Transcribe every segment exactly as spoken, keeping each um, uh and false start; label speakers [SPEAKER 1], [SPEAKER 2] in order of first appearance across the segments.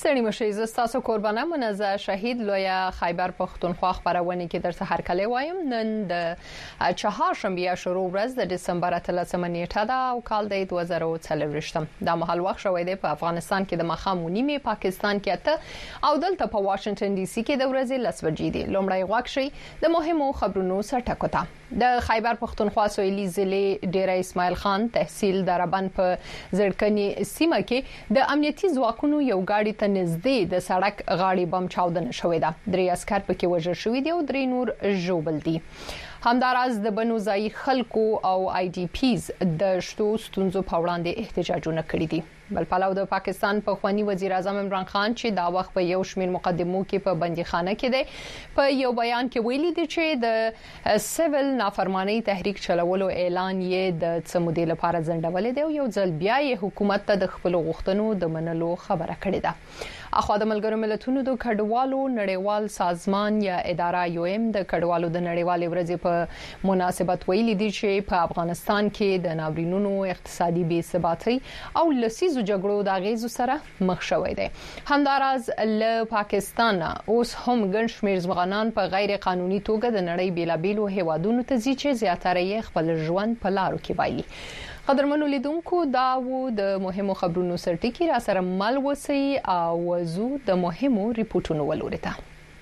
[SPEAKER 1] ستړي مشئ زه ستاسو قربانه منزه شهید لویه خیبر پښتونخوا خبرونه کې درته هرکلی وایم. نن د چهارشنبه شروع ورځ د دسمبر اتلسمه نیټه ده او کال د دوه زره او څلوېښتم. دا مهال وخت شوی دی په افغانستان کې د ماښام نیمه، پاکستان کې اته او دلته په واشنگټن ډي سي کې د ورځې لس بجې دي. لومړی غوږ شئ د مهمو خبرونو سرټکو ته. د خیبر پښتونخوا سویلي ضلع ډیره اسماعیل خان تحصیل دربند په زړکني سیمه کې د امنیتي ځواکونو یو ګاډي ته نږدې د سړک غاړې بم چاودنه شوې ده. درې عسكر پکې وژل شوي دي او درې نور ژوبل دي. همداراز د بنو ځای خلکو او آی ډي پیز د شتو ستونزو په وړاندې احتجاجونه کړي دي. بل پلاو د پاکستان په خواني وزیر اعظم عمران خان چې دا وخت په یو شمېر مقدمو کې په بندیخانه کې دی، په یو بیان کې ویلي دی چې د سیویل نافرمانی تحریک چلولو اعلان یې د څمودې لپاره ځنډولې دی او یو ځل بیا یې حکومت ته د خپل غوښتنو د منلو خبره کړې ده. اخوا د ملګرو ملتونو د کډوالو نړیوال سازمان یا اداره یو ام د کډوالو د نړیوالې ورځې په مناسبت ویلي دی چې په افغانستان کې د ناورینونو اقتصادي بې ثباتۍ او لسیزو جګړو د اغیزو سره مخ شوی دی. همداراز له پاکستان اوس هم ګڼ شمېر ځوانان په غیر قانوني توګه د نړۍ بیلابیلو هیوادونو ته ځي چې زیاتره یې خپل ژوند په لارو کې وایي. قدرمنو لیدونکو، دا و د مهمو خبرونو سرټکی را سره مل وسی او زو د مهمو ریپورتونو ولوري ته.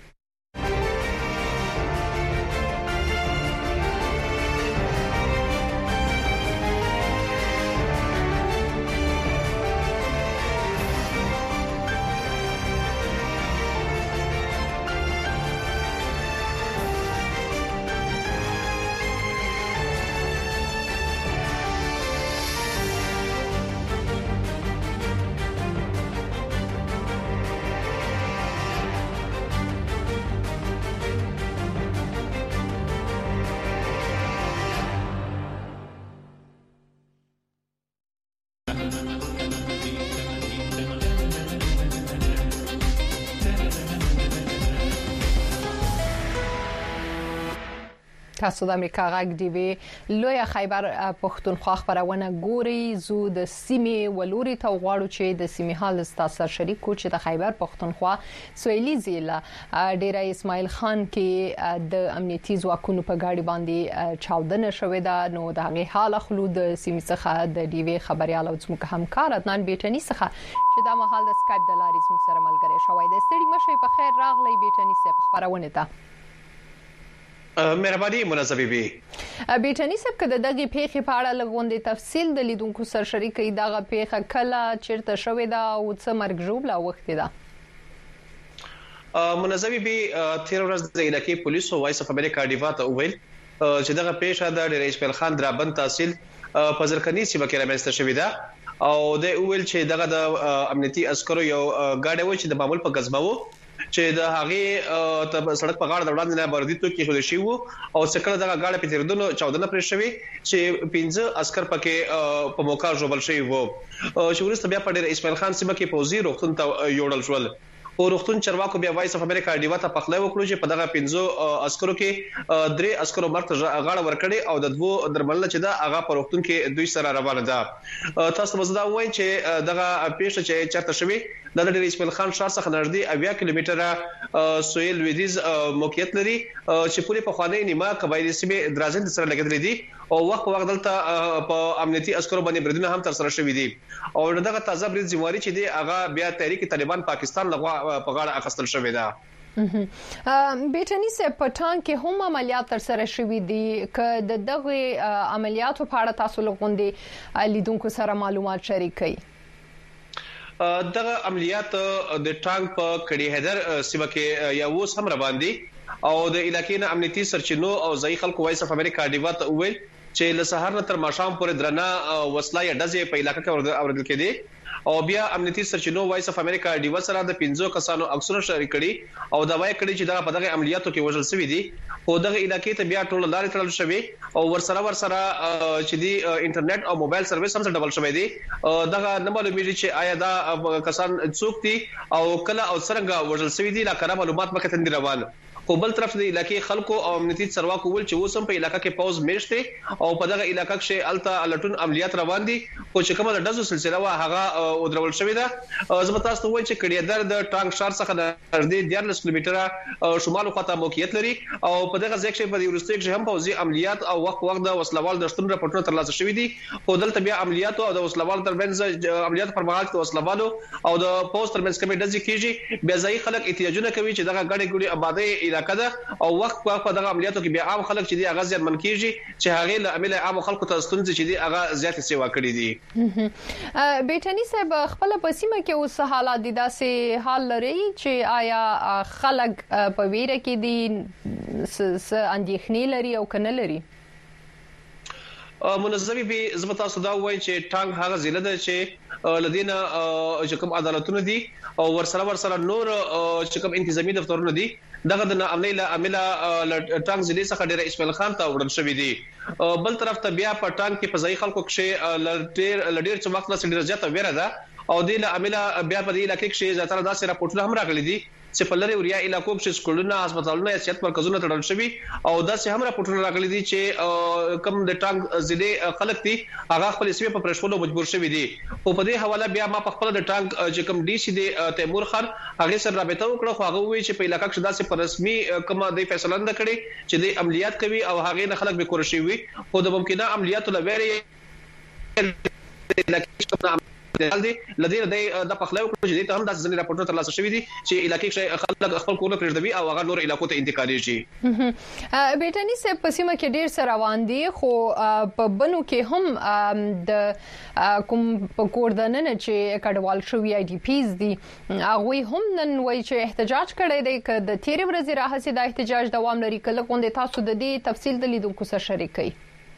[SPEAKER 1] تاسو د امریکا غږ دی وی لویه خیبر پښتونخوا خبرونه ګوري. زو د سیمې ولوري ته غواړو چې د سیمې حال ستاسو شریک کو چې د خیبر پښتونخوا سویلي ضلع ډیره اسماعیل خان کې د امنیتي ځواکونو په ګاډي باندې چاودنه شوې ده. نو د هغه حال خلود د سیمې څخه د ډیوی خبريال او زموږ همکار عدنان بیٹنی څخه چې دا مهال د سکایپ د لارې زموږ سره ملګری شوی دی. ستړي مشئ په خیر راغلی بیٹنی صاحب خبرونه ته.
[SPEAKER 2] مهرباني منظمي بي
[SPEAKER 1] بیٹنی صاحب کده دغه پیښې په اړه لغونډې تفصیل د لیدونکو سره شریکي. دغه پیښه کله چیرته شوې ده او څه مرګ ژوبله وخت ده؟
[SPEAKER 2] منظمي بي تیر ورځ د علاقې پولیسو وایس اف امریکا ډیوا ته وویل چې دغه پیښه د ډیر اسماعیل خان درابند تحصیل په زرکني سیمه کې رامنځته شوې ده او د ویل چې دغه د امنیتي عسکرو یو ګاډي و چې د معمول په غزمو چې د هغه ته سړک په غاړه د وړاندې نه باندې تو کې خو شي وو او څکړه دغه غاړه په تیردونو چاودنه پرې شوی چې پنځه عسكر پکې په موقع جوړل شوی وو. چې ورسته بیا په ډېر اسماعیل خان سیمه کې پوزي روختون ته یوړل شول او روختون چرواکو بیا وایس اف امریکا ډیوا ته پخله وکړو چې په دغه پنځه عسكرو کې درې عسكرو مرته غاړه ورکړي او د دوه درملنه چې دا هغه په روختون کې دوی سره روانه ده. تاسو مزدا وایي چې دغه پیښه چې چرته شوی د ډېر اسماعیل خان ښار څخه نږدې اویا کیلومتره سویل لویدیز موقعیت لري چې پوره په خوانې نیمه قبایلی سیمه درازند سره لګیدلې دي او وخت په وخت دلته په امنیتي عسکرو باندې بریدونه هم تر سره شوي دي او دغه تازه برید ځواري چې دی هغه بیا تحریک طالبان پاکستان لغوا په غاړه اخیستل شوی ده.
[SPEAKER 1] بیٹنی سے پټان کې هم عملیات تر سره شوي دي که د دغه عملیاتو په اړه تاسو لغوندې لیدونکو سره معلومات شریک کړئ؟
[SPEAKER 2] دغه عملیات د ټانک په کړي هدر سیمه کې یا وس هم روان دي او د علاقې نه امنیتي سرچینو او ځای خلکو وایس اف امریکا ډیوا ته ویل چې له سهار نه تر ماښام پورې درنه وسله یا ډزې په علاقې کې اوریدل کېدي او بیا امنیتي سرچینو وایس اف امریکا ډیوا سره د پنځو کسانو عکسونه شریک کړي او دا وایي کړي چې دا په دغه عملیاتو کې وژل شوی دي او دغه علاقې ته بیا ټول لارې تړل شوی او ورسره ورسره چې دی انټرنیټ او موبایل سرویس هم ډبل شوی دی. دغه نه معلومیږي چې آیا دا کسان څوک دي او کله او څنګه وژل شوی دي لا کړه معلومات مکه تند روان خو بل طرف د علاقې خلکو او امنیتي چارواکو ول چې اوس هم په علاقې کې پاوز میشته او په دغه علاقې کې الته لټون عملیات روان دي خو چې کومه د دزو سلسله وا هغه ودرول شوې ده. زه تاسو ته وایم چې کډیادر د ټانک شار څخه د نږدې دیارلس کیلومتره شمال خواته موقعیت لري او په دغه ځای کې په دې ورستۍ کې هم پوځي عملیات او وخت وخت د وسلوال د شتون راپورټونه ترلاسه شوې دي. خو دلته بیا عملیات او د وسلوال ترمنځ عملیات پر مهال د وسلوالو او د پوسټ ترمنځ کومې دزي کیږي. بیا ځای خلک احتجاجونه کوي چې دغه غړي ګړي آبادی علاقې ده او وخت وخت په دغه عملیاتو کې بیا عام خلک چې دی هغه ځان من کیږي چې هغه له عمل عام خلکو ته ستونزې چې دی هغه زیات سیوا کړی دي.
[SPEAKER 1] بیٹنی صاحب خپل پسیمه کې اوس حالات دي داسې حال لري چې آیا خلک په ویره کې دي س اندېښنې لري او کنه لري؟
[SPEAKER 2] منظمي به زبتا صدا وای چې ټانګ هغه ضلع ده چې لدينا چې کوم عدالتونه دي او ورسره ورسره نور چې کوم انتظامی دفترونه دي دغه د امنیه له عمله ټانګ ضلع څخه ډیر اسماعیل خان ته وړل شوې دي. بل طرف ته بیا په ټانګ کې په ځای خلکو کې لډیر لډیر چې وخت له ډیر زیاته ویره ده او د عمله بیا په دې علاقې کې زیاتره داسې راپورټونه هم راغلي دي چې په لری وریا علاقو کې سکولونه هسپتالونه یا صحت مرکزونه تړل شوي او داسې هم راپورټونه راغلي دي چې کوم د ټانګ ضلع خلک دي هغه خپل سیمه په پرېښولو مجبور شوي دي. او په دې حواله بیا ما په خپل د ټانګ چې کوم ډي سي دی تیمور خان هغه سره رابطه وکړه خو هغه وی چې په علاقې کې داسې په رسمي کومه د فیصله نه کړي چې د عملیات کوي او هغه نه خلک به کور شي وي خو د ممکنه عملیات لويري لکه لدې د پخلاو کې چې ته هم د ځنې راپورټونه ترلاسه شوې دي چې علاقې کې خلک خپل کورونه پرېږدي او هغه نور علاقو ته انتقالي شي.
[SPEAKER 1] بیٹنی صاحب پسیمه کې ډیر سره روان دي خو په بنو کې هم د کوم په کوردننه چې کډوال شوی آی ډي پیز دي هغه هم نن وایي چې احتجاج کړي دي ک د تیر ورځې راهسي د احتجاج دوام لري کله غونډه تاسو د دې تفصیل د لیدونکو سره شریکي.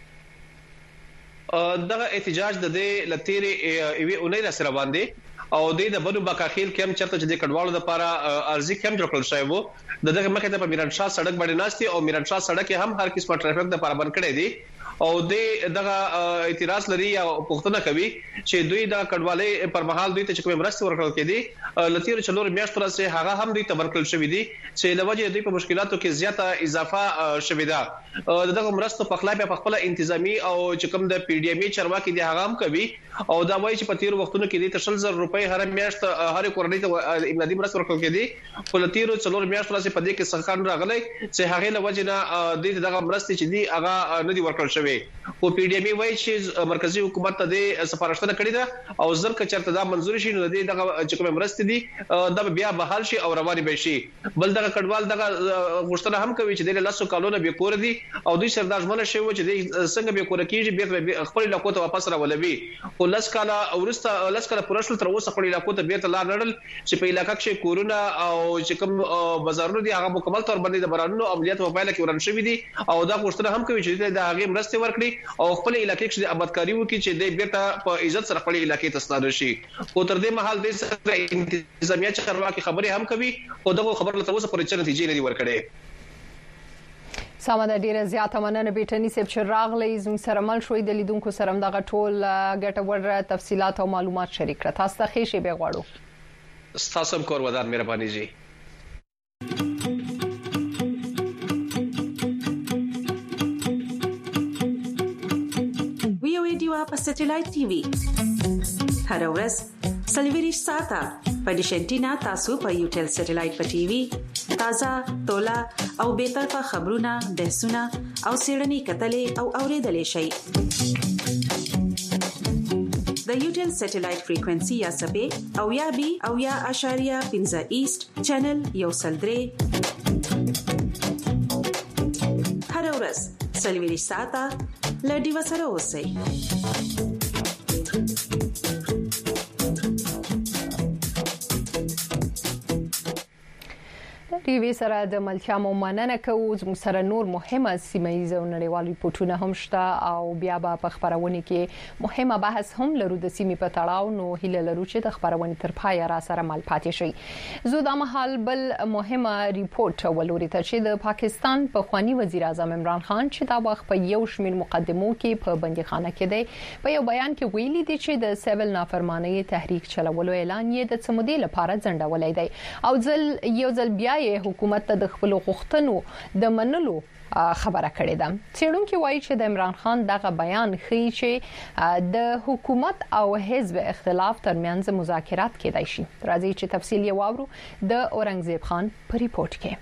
[SPEAKER 2] دغه احتجاج د دې لتیری ایوي اونۍ سره باندې او د بنو بکاخیل کم چرته چې د کډوالو لپاره ارزي کم جوړ کړل شوی وو دغه مخه ته په میران شاه سړک باندې ناشتي او میران شاه سړک هم هر قسمه ټرافیک د لپاره بند کړی دی او د دغه اعتراض لري او پښتنه کوي چې دوی د کډوالۍ پر مهال دوی ته چې کوم مرسته ورکړل کېدي لتیر چلور میاشتو راځي هغه هم دوی ته ورکړل شوی دی چې لوجه دوی په مشکلاتو کې زیاته اضافه شوی ده. دغه مرسته په خلاف په خپل انتظامی او چې کوم د پی ډی ایم چارواکي دی هغه هم کوي او دا وایي چې په تیر وختونو کې د تشل زر روپۍ هر میاشت هر کورنۍ ته امدادي مرسته ورکړل کېدي خو لتیر چلور میاشتو راځي په دې کې سخان راغلي چې هغه لوجه نه د دغه مرسته چې دی هغه نه دی ورکړل شوی او پی ډی ایم وایي چې مرکزی حکومت ته د سفارښتنه کړې ده او زر ک چرته دا منزور شي نو د دغه چې کوم مرسته دي دا بیا بحال شي او رواني به شي. بل دغه کډوال دغه غوښتنه هم کوي چې د لاسو کالونه به کور دي او دوی سردار ژمنه شوی چې د څنګه به کور کېږي به خپل علاقو ته واپس راولوي او لاس کاله اورسته لاس کاله پرشل تر اوسه خپل علاقو ته بیرته لار نړل چې په علاقې کې کورونه او چې کوم بازارونه دي هغه مکمل تور باندې د برانونو عملیات په پایله کې ورن شوی دي او دا غوښتنه هم کوي چې د هغه مرسته ورکړي او خپل علاقې کې د آبادکاری وکړي چې د بیرته په عزت سره خپل علاقې ته ستانه شي. او تر دې مهال د سره انتظامیه چارواکي خبرې هم کوي او دغه خبر له تر اوسه پورې چې نتیجې نه دی ورکړي.
[SPEAKER 1] سامان ډیره زیاته مننه بیٹنی صاحب چې راغلی زموږ سره مل شوې د لیدونکو سره دغه ټول ګټور تفصيلات او معلومات شریک کړه. تاسو ته ښه شی به غواړو.
[SPEAKER 2] تاسو کور ودان مهرباني جی.
[SPEAKER 3] ویو ایډیو په سټلایټ ټي وي هر ورځ سلویریش ساته په ډیشنټینا تاسو په یوټل سټلایټ په ټي وي تازه تولا او به طرفه خبرونه بحثونه او سیړنی کتلې او اوریدلې شي. د یوټل سټلایټ فریکوئنسي یا سبې او یا بي او یا اشاریه پنځه ایست چینل یو سلدري هر ورځ سلویریش ساته لډي وسره اوسئ.
[SPEAKER 1] ټي وي سره د ملتیا مننه کوو. زموږ سره نور مهمه سیمایي او نړیوال ریپورتونه هم شته او بیا به په خبرونه کې مهمه بحث هم لرو د سیمې په تړاو نو هیله لرو چې د خبرونه تر پای را سره مل پاتې شي. زو د مهال بل مهمه ریپورت ولوري ته چې د پاکستان په خواني وزیر اعظم عمران خان چې دا وخت په یو شمېر مقدمو کې په بندیخانه کې دی په یو بیان کې ویلي دي چې د سیول نافرمانی تحریک چلولو اعلان یې د سمودي لپاره ځنډولای دی او ځل یو ځل بیا حکومت ته د خپل غوښتنو د منلو خبره کړې ده. څېړونکو وایي چې د عمران خان دغه بیان ښیي چې د حکومت او حزب اختلاف ترمنځ مذاکرات کېدای شي. راځي چې تفصیل یې واورو د اورنګزیب خان په ریپورت کې.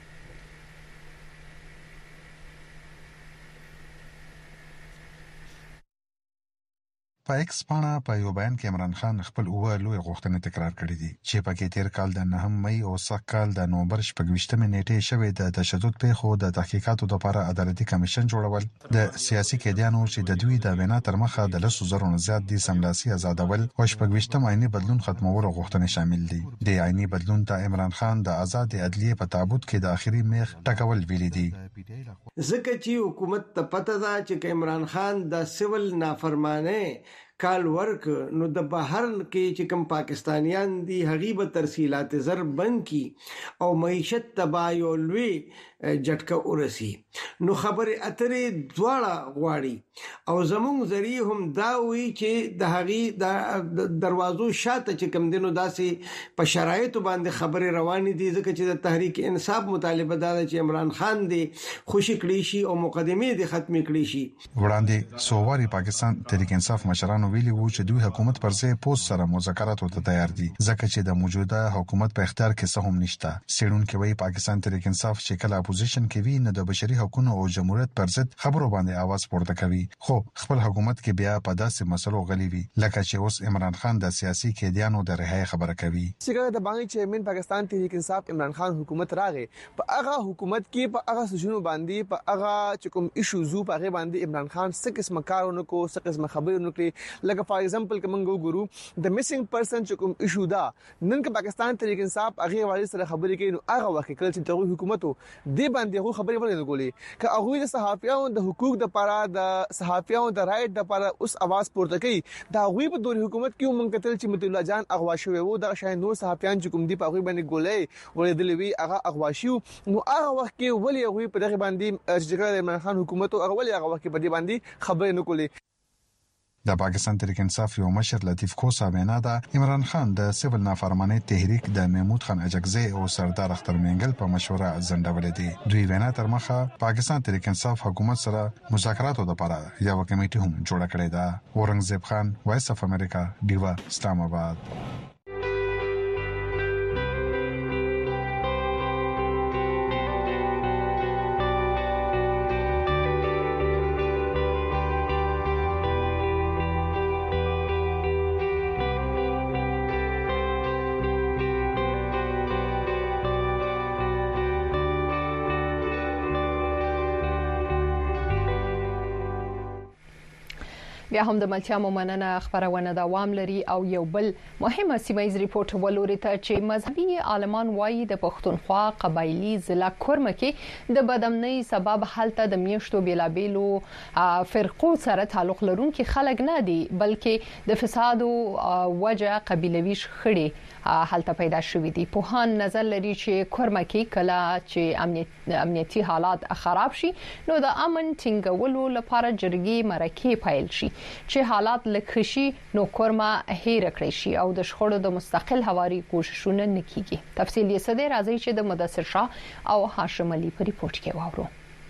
[SPEAKER 4] په ایکس پاڼه په یو بیان کې عمران خان خپل اوه لوی غوښتنې تکرار کړې دي چې پکې تیر کال د نهم مئی او سږ کال د نومبر شپږویشتمې نیټې شوې د تشدد پیښو د تحقیقاتو لپاره عدالتي کمیشن جوړول، د سیاسي قیدیانو چې د دوی د وینا تر مخه د لسو زرو نه زیات دي سملاسي آزادول او شپږویشتم عیني بدلون ختمولو غوښتنې شامل دي. د عیني بدلون ته عمران خان د آزاد عدلیه په تابوت کې د اخري میخ ټکول ویلي دي.
[SPEAKER 5] ځکه چې حکومت ته پته ده چې عمران خان د سیول نافرمانه کال ورک نو د بهر کې چې کوم پاکستانیان دي هغه به ترسیلات زر بند کی او معیشت تباہی لوی جټکه ورسی. نو خبره اترې دواړه غواړي او زموږ ذریعہ هم دا وی چې د هغه د دروازو شاته چې کوم دینو داسې په شرایطو باندې خبره روانې دي ځکه چې د تحریک انصاف مطالبه دا چې عمران خان دی خوشی کړی شي او مقدمه دي ختم کړی شي.
[SPEAKER 4] وړاندې سوواري پاکستان تحریک انصاف مشرانو ویلي وو چې دوی حکومت پر ځای پوس سره مذاکرات ته تیار دي ځکه چې د موجوده حکومت په اختیار کې څه هم نشته. څېړونکو وايي پاکستان تحریک انصاف چې کله اپوزیشن کې وی نه د بشري حقوقو او جمهوریت پر ضد خبرو باندې आवाज پورته کوي، خو خپل حکومت کې بیا په داسې مسلو غلي وي لکه چې اوس عمران خان د سیاسي قیدیانو د رهایی خبره کوي.
[SPEAKER 6] څنګه د بانګ چیرمن پاکستان تحریک انصاف عمران خان حکومت راغې په هغه حکومت کې په هغه سجنو باندې په هغه چې کوم ایشو زو په هغه باندې عمران خان څه قسم کارونه کو څه قسم خبرونه کړي لکه فار ایگزامپل کوم ګورو د میسنګ پرسن چې کوم ایشو دا نن کې پاکستان تحریک انصاف هغه والی سره خبرې کوي نو هغه وخت کله چې دغه حکومت دی باندې هغه خبرې ولې نه کولې که هغه د صحافیانو د حقوق د لپاره د صحافیانو د رائټ د لپاره اوس आवाज پورته کوي دا غوي په دوري حکومت کې مونږ کتل چې مطیع الله جان اغوا شوی وو د شاین نور صحافیان چې کوم دی په هغه باندې ګولې ولې دلوي هغه اغوا شو نو هغه وخت کې ولې هغه په دغه باندې چې عمران خان حکومت هغه ولې هغه وخت په دې باندې خبرې نه کولې.
[SPEAKER 4] د پاکستان تحریک انصاف یو مشر لطیف کوسا وینا ده عمران خان د سیول نافرمانی تحریک د محمود خان اجکزی او سردار اختر مینګل په مشوره ځنډولې دي. دوی وینا تر مخه پاکستان تحریک انصاف حکومت سره مذاکراتو لپاره یو کمیټه هم جوړه کړې ده. اورنګزیب خان، وایس اف امریکا، ډیوا، اسلام آباد.
[SPEAKER 1] بیا هم د ملتیا مومننه خبرونه دوام لري او یو بل مهمه سیمایز ریپورت ولوري ته چې مذهبي عالمان وایي د پښتونخوا قبایلی ضلع کورمه کې د بدامنۍ سبب حالت د میشتو بیلابیلو فرقو سره تعلق لرونکي خلک نه دي بلکې د فساد او وجه قبیلوي شخړې حالت پیدا شوې دي. په هان نظر لري چې کورمه کې کله چې امنیتي حالات خراب شي نو د امن ټینګولو لپاره جرګې مرکې پیل شي چې حالات لکشي نو کورما هیر کړی شي او د شخړو د مستقل حواري کوششونه نکېږي. تفصیل یې سده راځي چې د مدثر شاه او هاشم علي په ریپورت کې واورو.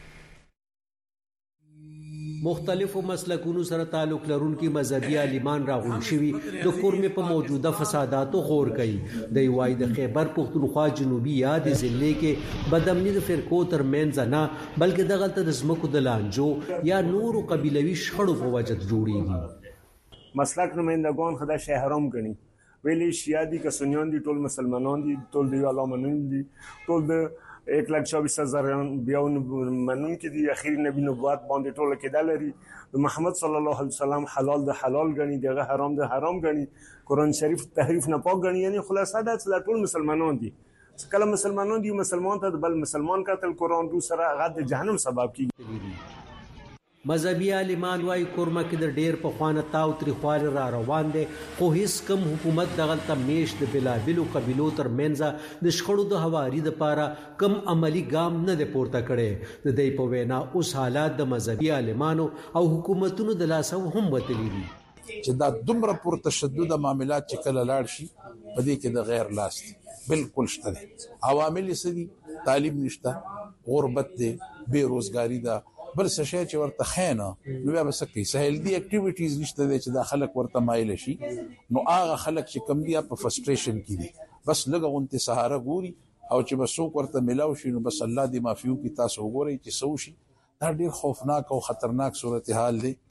[SPEAKER 7] مختلفو مسلکونو سره تعلق لرونکي مذهبي عالمان راغون شوي د کورمې په موجوده فساداتو غور کوي. د یوای د خیبر پختونخوا جنوبي یاد ضلع کې بدامنۍ د فرقو ترمنځ نه بلکې دغه د زمکو د لانجو یا نورو قبیلوي شخړو په وجه جوړیږي.
[SPEAKER 8] مسلک نمائندگان خدا شهرام غني ویلي شیا دي که سنیان دي ټول مسلمانان دي ټول دی علماء دي ټول د एक लाख चौबीस हजार بیاون منون کې دي اخیری نبی نبوت باندې ټول کې دلري محمد صلی الله علیه وسلم حلال د حلال غني دغه حرام د حرام غني قرآن شریف تحریف نه پاک غني یعنی خلاصه دا ټول مسلمانان دي. کله مسلمانان دي مسلمان ته بل مسلمان قتل قرآن دو سره غد جهنم سبب کیږي.
[SPEAKER 7] مذهبي عالمان وايي کورمه کې د ډېر په خوانه تاو تریخوال را روان دي خو هیڅ کم حکومت دغه تمیش د بلابلو قبيلو تر منځه د شخړو د حواري د پاره کم عملی ګام نه د پورته کړي. د دې په وینا اوس حالات د مذهبي عالمانو او حکومتونو د لاسو هم وتلی دي.
[SPEAKER 9] چې دا دومره پر تشدد معاملات چې کله لاړ شي په دې کې د غیر لاس دي بالکل شته دي. عوامل سدي تعلیم نشته، غربت دي، بیروزګاری ده، بل څه شي چې ورته خینه نو بیا بس کوي سهل دي اکټیویټیز نشته دي چې دا خلک ورته مایل شي. نو هغه خلک چې کم دي په فرستریشن کې دي بس لږه غونته سهاره ګوري او چې بس څوک ورته ملاو شي نو بس الله دې معفو کی تاسو وګورئ چې سو شي. دا ډیر خوفناک او خطرناک صورتحال دی.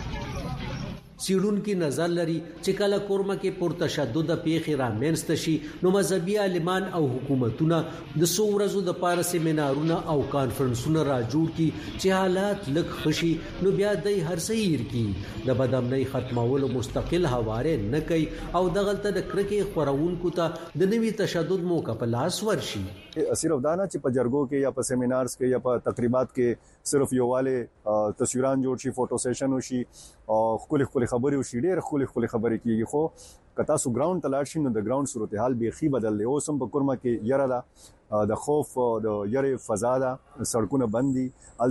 [SPEAKER 7] سیړونکو نظر لري چې کله کورما کې پر تشدد پیښې رامنځته شي نو مذهبي عالمان او حکومتونه د څو ورځو د پاره سیمینارونه او کانفرنسونه را جوړ کړي چې حالات لږ خشي نو بیا د هر سیر کې د بدامنۍ ختمولو مستقل حواله نه کوي او دغلت د کرکې خورونکو ته د نوي تشدد موقع په لاس ورشي.
[SPEAKER 10] صرف دانا چې په جرګو کې یا په سیمینارز کې یا په تقریبات کې صرف یو والے تصویران جوړ شي، فوټو سیشن وشي او خولي خولي خبري وشي، ډېر خولي خولي خبري کیږي. خو کتا سو ګراوند تلاړ شي نو د ګراوند صورتحال بیخي بدل دی. اوسم په کورما کې یره ده، د خوف د یره فضا ده، سړکونه بند دي.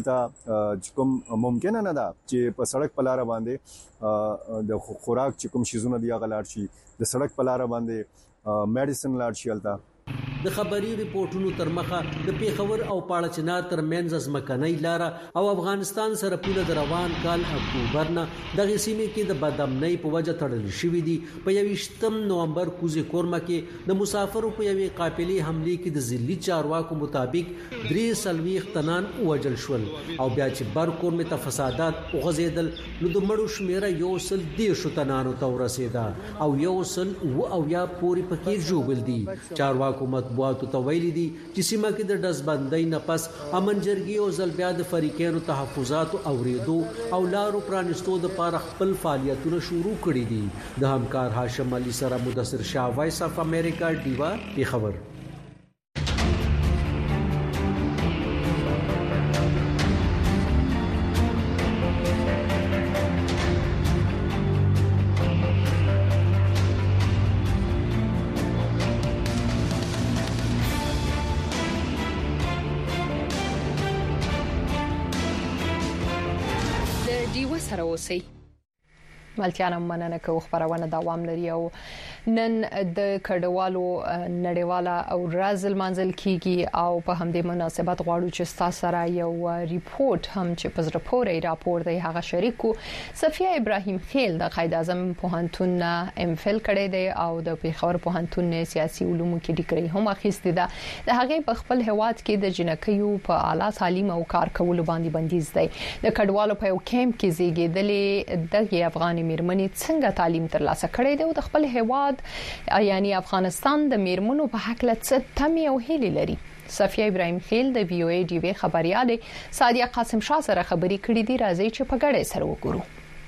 [SPEAKER 10] الته کوم ممکن نه ده چې په سړک په لار باندې د خوراک چې کوم شیزونه دی غلاړ شي، د سړک په لار باندې میډیسن لاړ شي. الته
[SPEAKER 7] د خبري ریپورتونو تر مخه د پیښور او پاړه چنار تر منځ ځمکنۍ لار او افغانستان سره پوله د روان کال اکتوبر نه دغه سیمه کې د بدامنۍ په وجه تړل شوې دي. په یویشتم نومبر کوزي کورما کې د مسافرو په یوې قافلې حمله کې د ځلي چارواکو مطابق درې سلويخ تنان وجل شول او بیا چې بر کورمه ته فسادات وغځیدل نو د مړو شمیره یو سل د شو تنانو ته ورسېده او یو سل او یا پوری پکې جوړل دي. چارواکو مطبوعاتو ته ویلي دي چې سیمه کې د دزبندۍ نه پس امن جرګي او ځل بیا د فریقینو تحفظات او ریدو او لارو پرانستو د پاره خپل فعالیتونه شروع کړي دي. د همکار هاشم علي سره مدثر شاه، وایس اف امریکا، ډیوا پیښور.
[SPEAKER 1] سره اوسئ. ملتیانم مننه کوم خبرونه دوام لري او نن د کډوالو نړیواله او رازل منزل کیږي او په همدې مناسبت غواړو چې تاسو سره یو ریپورت هم چې په زړه پورې راپور دی هغه شریکو. صفیه ابراهیم خیل د قائد اعظم پوهنتون ام فل کړی دی او د پیښور پوهنتون سیاسي علومو کې ډیګري هم اخیستې ده. د هغه په خپل هواد کې د جنکیو په اعلی تعلیم او کار کولو باندې بندیز دی. د کډوالو په یو کیمپ کې زیږیدلې د افغان میرمنې څنګه تعلیم ترلاسه کړې ده او د خپل هواد یعنی افغانستان د میرمنو په حق لڅ تم یو هیله لري. صفیه ابراهیم خیل د وی او ای ډي وی خبرياله سادیه قاسم شاه سره خبري کړې دي. راځي چې په ګډه سره وګورو.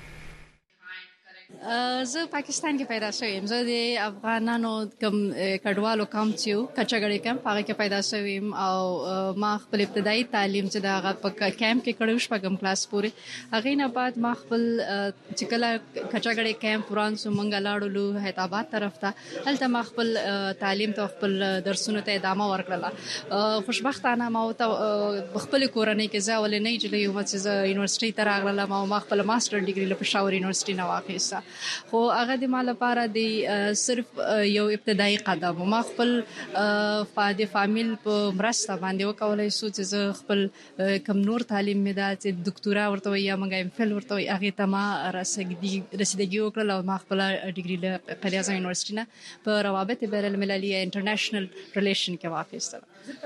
[SPEAKER 11] زه پاکستان کې پیدا شوم. زه د افغانانو کم کډوالو کم چې کچاګړې کم هغه کې پیدا شوم او ما خپل ابتدایي تعلیم چې دا په کیمپ کې کړو شپږم کلاس پورې. هغه نه بعد ما خپل چې کله کچاګړې کیمپ ورانسو مونږ لاړو حیدرآباد طرف ته. هلته ما خپل تعلیم ته خپل درسونو ته ادامه ورکړه. خوشبختانه ما او خپل کورنۍ کې زه ولې نه جوړې و چې زه یونیورسيټي ته راغلم او ما خپل ماستر ډیګري له پېښور یونیورسيټي نه واخیسته. خو هغه د مال لپاره د صرف یو ابتدایي قدم ما خپل فاده فامیل په مرسته باندې وکولای سو چې زه خپل کم نور تعلیم مې دا چې ډاکټورا ورته یا مګا ام فل ورته هغه ته ما رسیدګي رسیدګي وکړل او ما خپل ډیګري له قائد اعظم یونیورسيټي نه په روابط بین المللي انټرنیشنل ریلیشن کې واخیستل.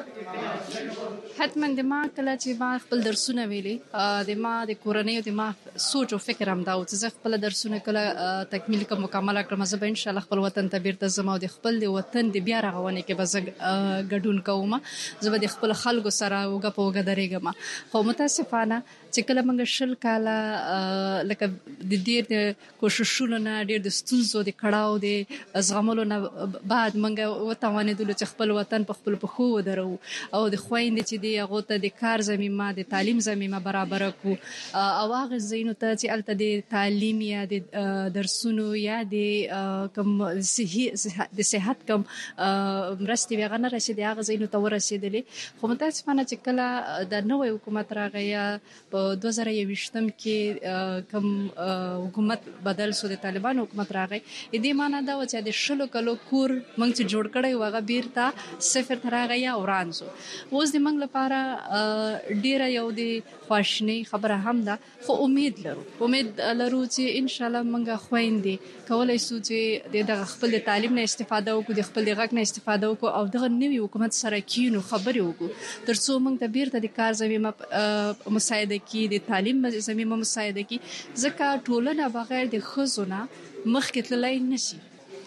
[SPEAKER 11] حتمن د ما کله چې ما خپل درسونه ویلي د ما د کورنۍ او د ما سوچ او فکر هم دا و چې زه خپل درسونه کله تکمیل کوم مکمل کړم. زه به ان شاء الله خپل وطن ته بیرته زما او د خپل د وطن د بیا رغونې کې به زه ګډون کوم. زه به د خپل خلکو سره وګ په وګ درېږم. خو متاسفانه چې کله موږ شل کاله لکه د ډېر کوششونو نه ډېر د ستونزو د کړهو د زغملو نه بعد موږ وتوانېدل چې خپل وطن په خپل پخو ودرو او د خويندې چې دی هغه ته د کار زمينه د تعلیم زمينه برابر کو او هغه زینو ته چې الته د تعلیم یا د درسونو یا د کوم صحي د صحت کوم مرستې وغه نه رسیدي هغه زینو ته ورسېدلې خو متاسفانه چې کله د نوې حکومت راغی په دوه زره یوویشتم کې کوم حکومت بدل شو د طالبانو حکومت راغی دې معنی دا و چې د شلو کلو کور موږ چې جوړ کړی وغه بیرته صفر ته راغی یا وران شو اوس د موږ لپاره ډیره یو د خواشنی خبره هم ده خو امید لرو امید لرو چې ان شاء الله موږ خويندې کولای شو چې د خپل تعلیم نه استفاده وکړو د خپل غږ نه استفاده وکړو او دغه نوی حکومت سره کینو خبرې وکړو ترڅو موږ د بیرته د کار زمينه مساعده کی د تعلیم زمينه مساعده کی ځکه ټولنه بغیر د خزونه مخکې تللی نشي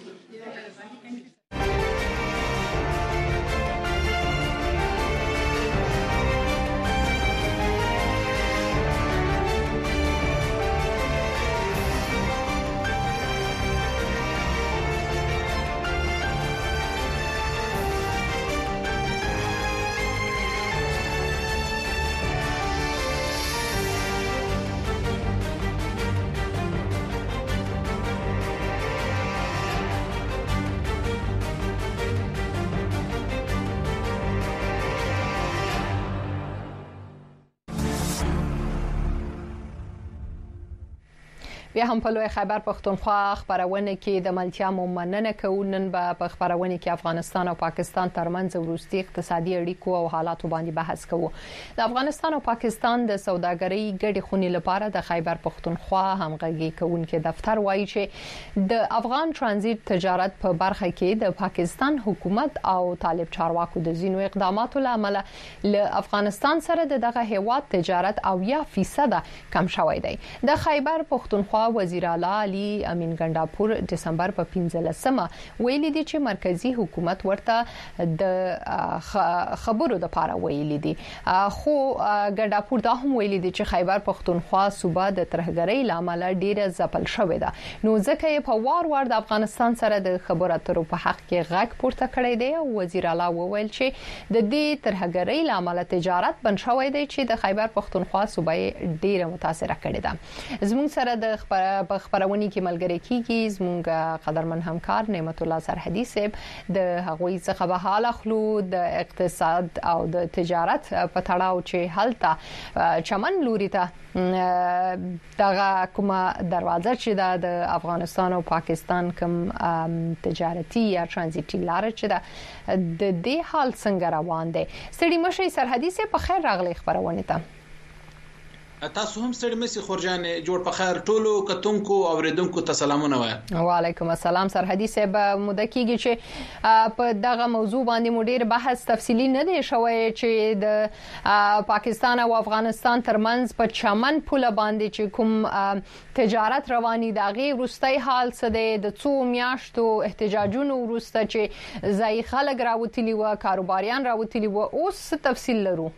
[SPEAKER 1] بیا هم په لوی خیبر پښتونخوا خبرونه کې د ملتیا مومننه کوونن به په خبرونه کې افغانستان او پاکستان ترمنځ وروستي اقتصادي اړیکو او حالاتو باندې بحث کوو د افغانستان او پاکستان د سوداګرۍ ګډې خونې لپاره د خیبر پښتونخوا همغږي کوونکې دفتر وایي چې د افغان ترانزیت تجارت په برخه کې د پاکستان حکومت او طالب چارواکو د زینو اقداماتو لامل له افغانستان سره دغه هیواد تجارت او یا فیصد کم شوی دی د خیبر پښتونخوا وزیر اعلی علي امین ګنداپور دسمبر په پنځلسمه ویلي دي چې مرکزی حکومت ورته د خبرو د پاره ویلي دي خو ګنداپور دا هم ویلي دي چې خیبر پښتونخوا صوبه د ترهګرۍ لامل ډیره ځپل شوې ده نو ځکه یې په وار وار د افغانستان سره د خبرو اترو په حق کې غږ پورته کړی دی او وزیر اعلی وویل چې د دې ترهګرۍ لامل تجارت بند شوی دی چې د خیبر پښتونخوا صوبه ډیره متاثره کړې ده زموږ سره د په خبرونه کې ملګری کیږي زموږ قدرمن همکار نعمت الله سرحدي صاحب د هغوی څخه به حال اخلو د اقتصاد او د تجارت په تړاو چې هلته چمن لوري ته دغه کومه دروازه چې د افغانستان او پاکستان کوم تجارتي یا ترانزیتي لار چې د دې حال څنګه روان دي ستړي مشي سرحدي صاحب په خیر راغلي خبرونه ته
[SPEAKER 12] تاسو هم ستړي مې خورجان جوړ په خیر ټولو کتونکو او اوریدونکو ته سلامونه وایم
[SPEAKER 1] وعلیکم السلام سرحدي صاحب مده کیږي چې په دغه موضوع باندې مدیر بحث تفصیلی نه دی شوی چې د پاکستان او افغانستان ترمنځ په چمن پوله باندې چې کوم تجارت رواني دغه وروستي حال څه دی د څو میاشتو احتجاجونو وروسته چې ځای خلک راوتلی و کاروباریان راوتلی و اوس تفصیل لرو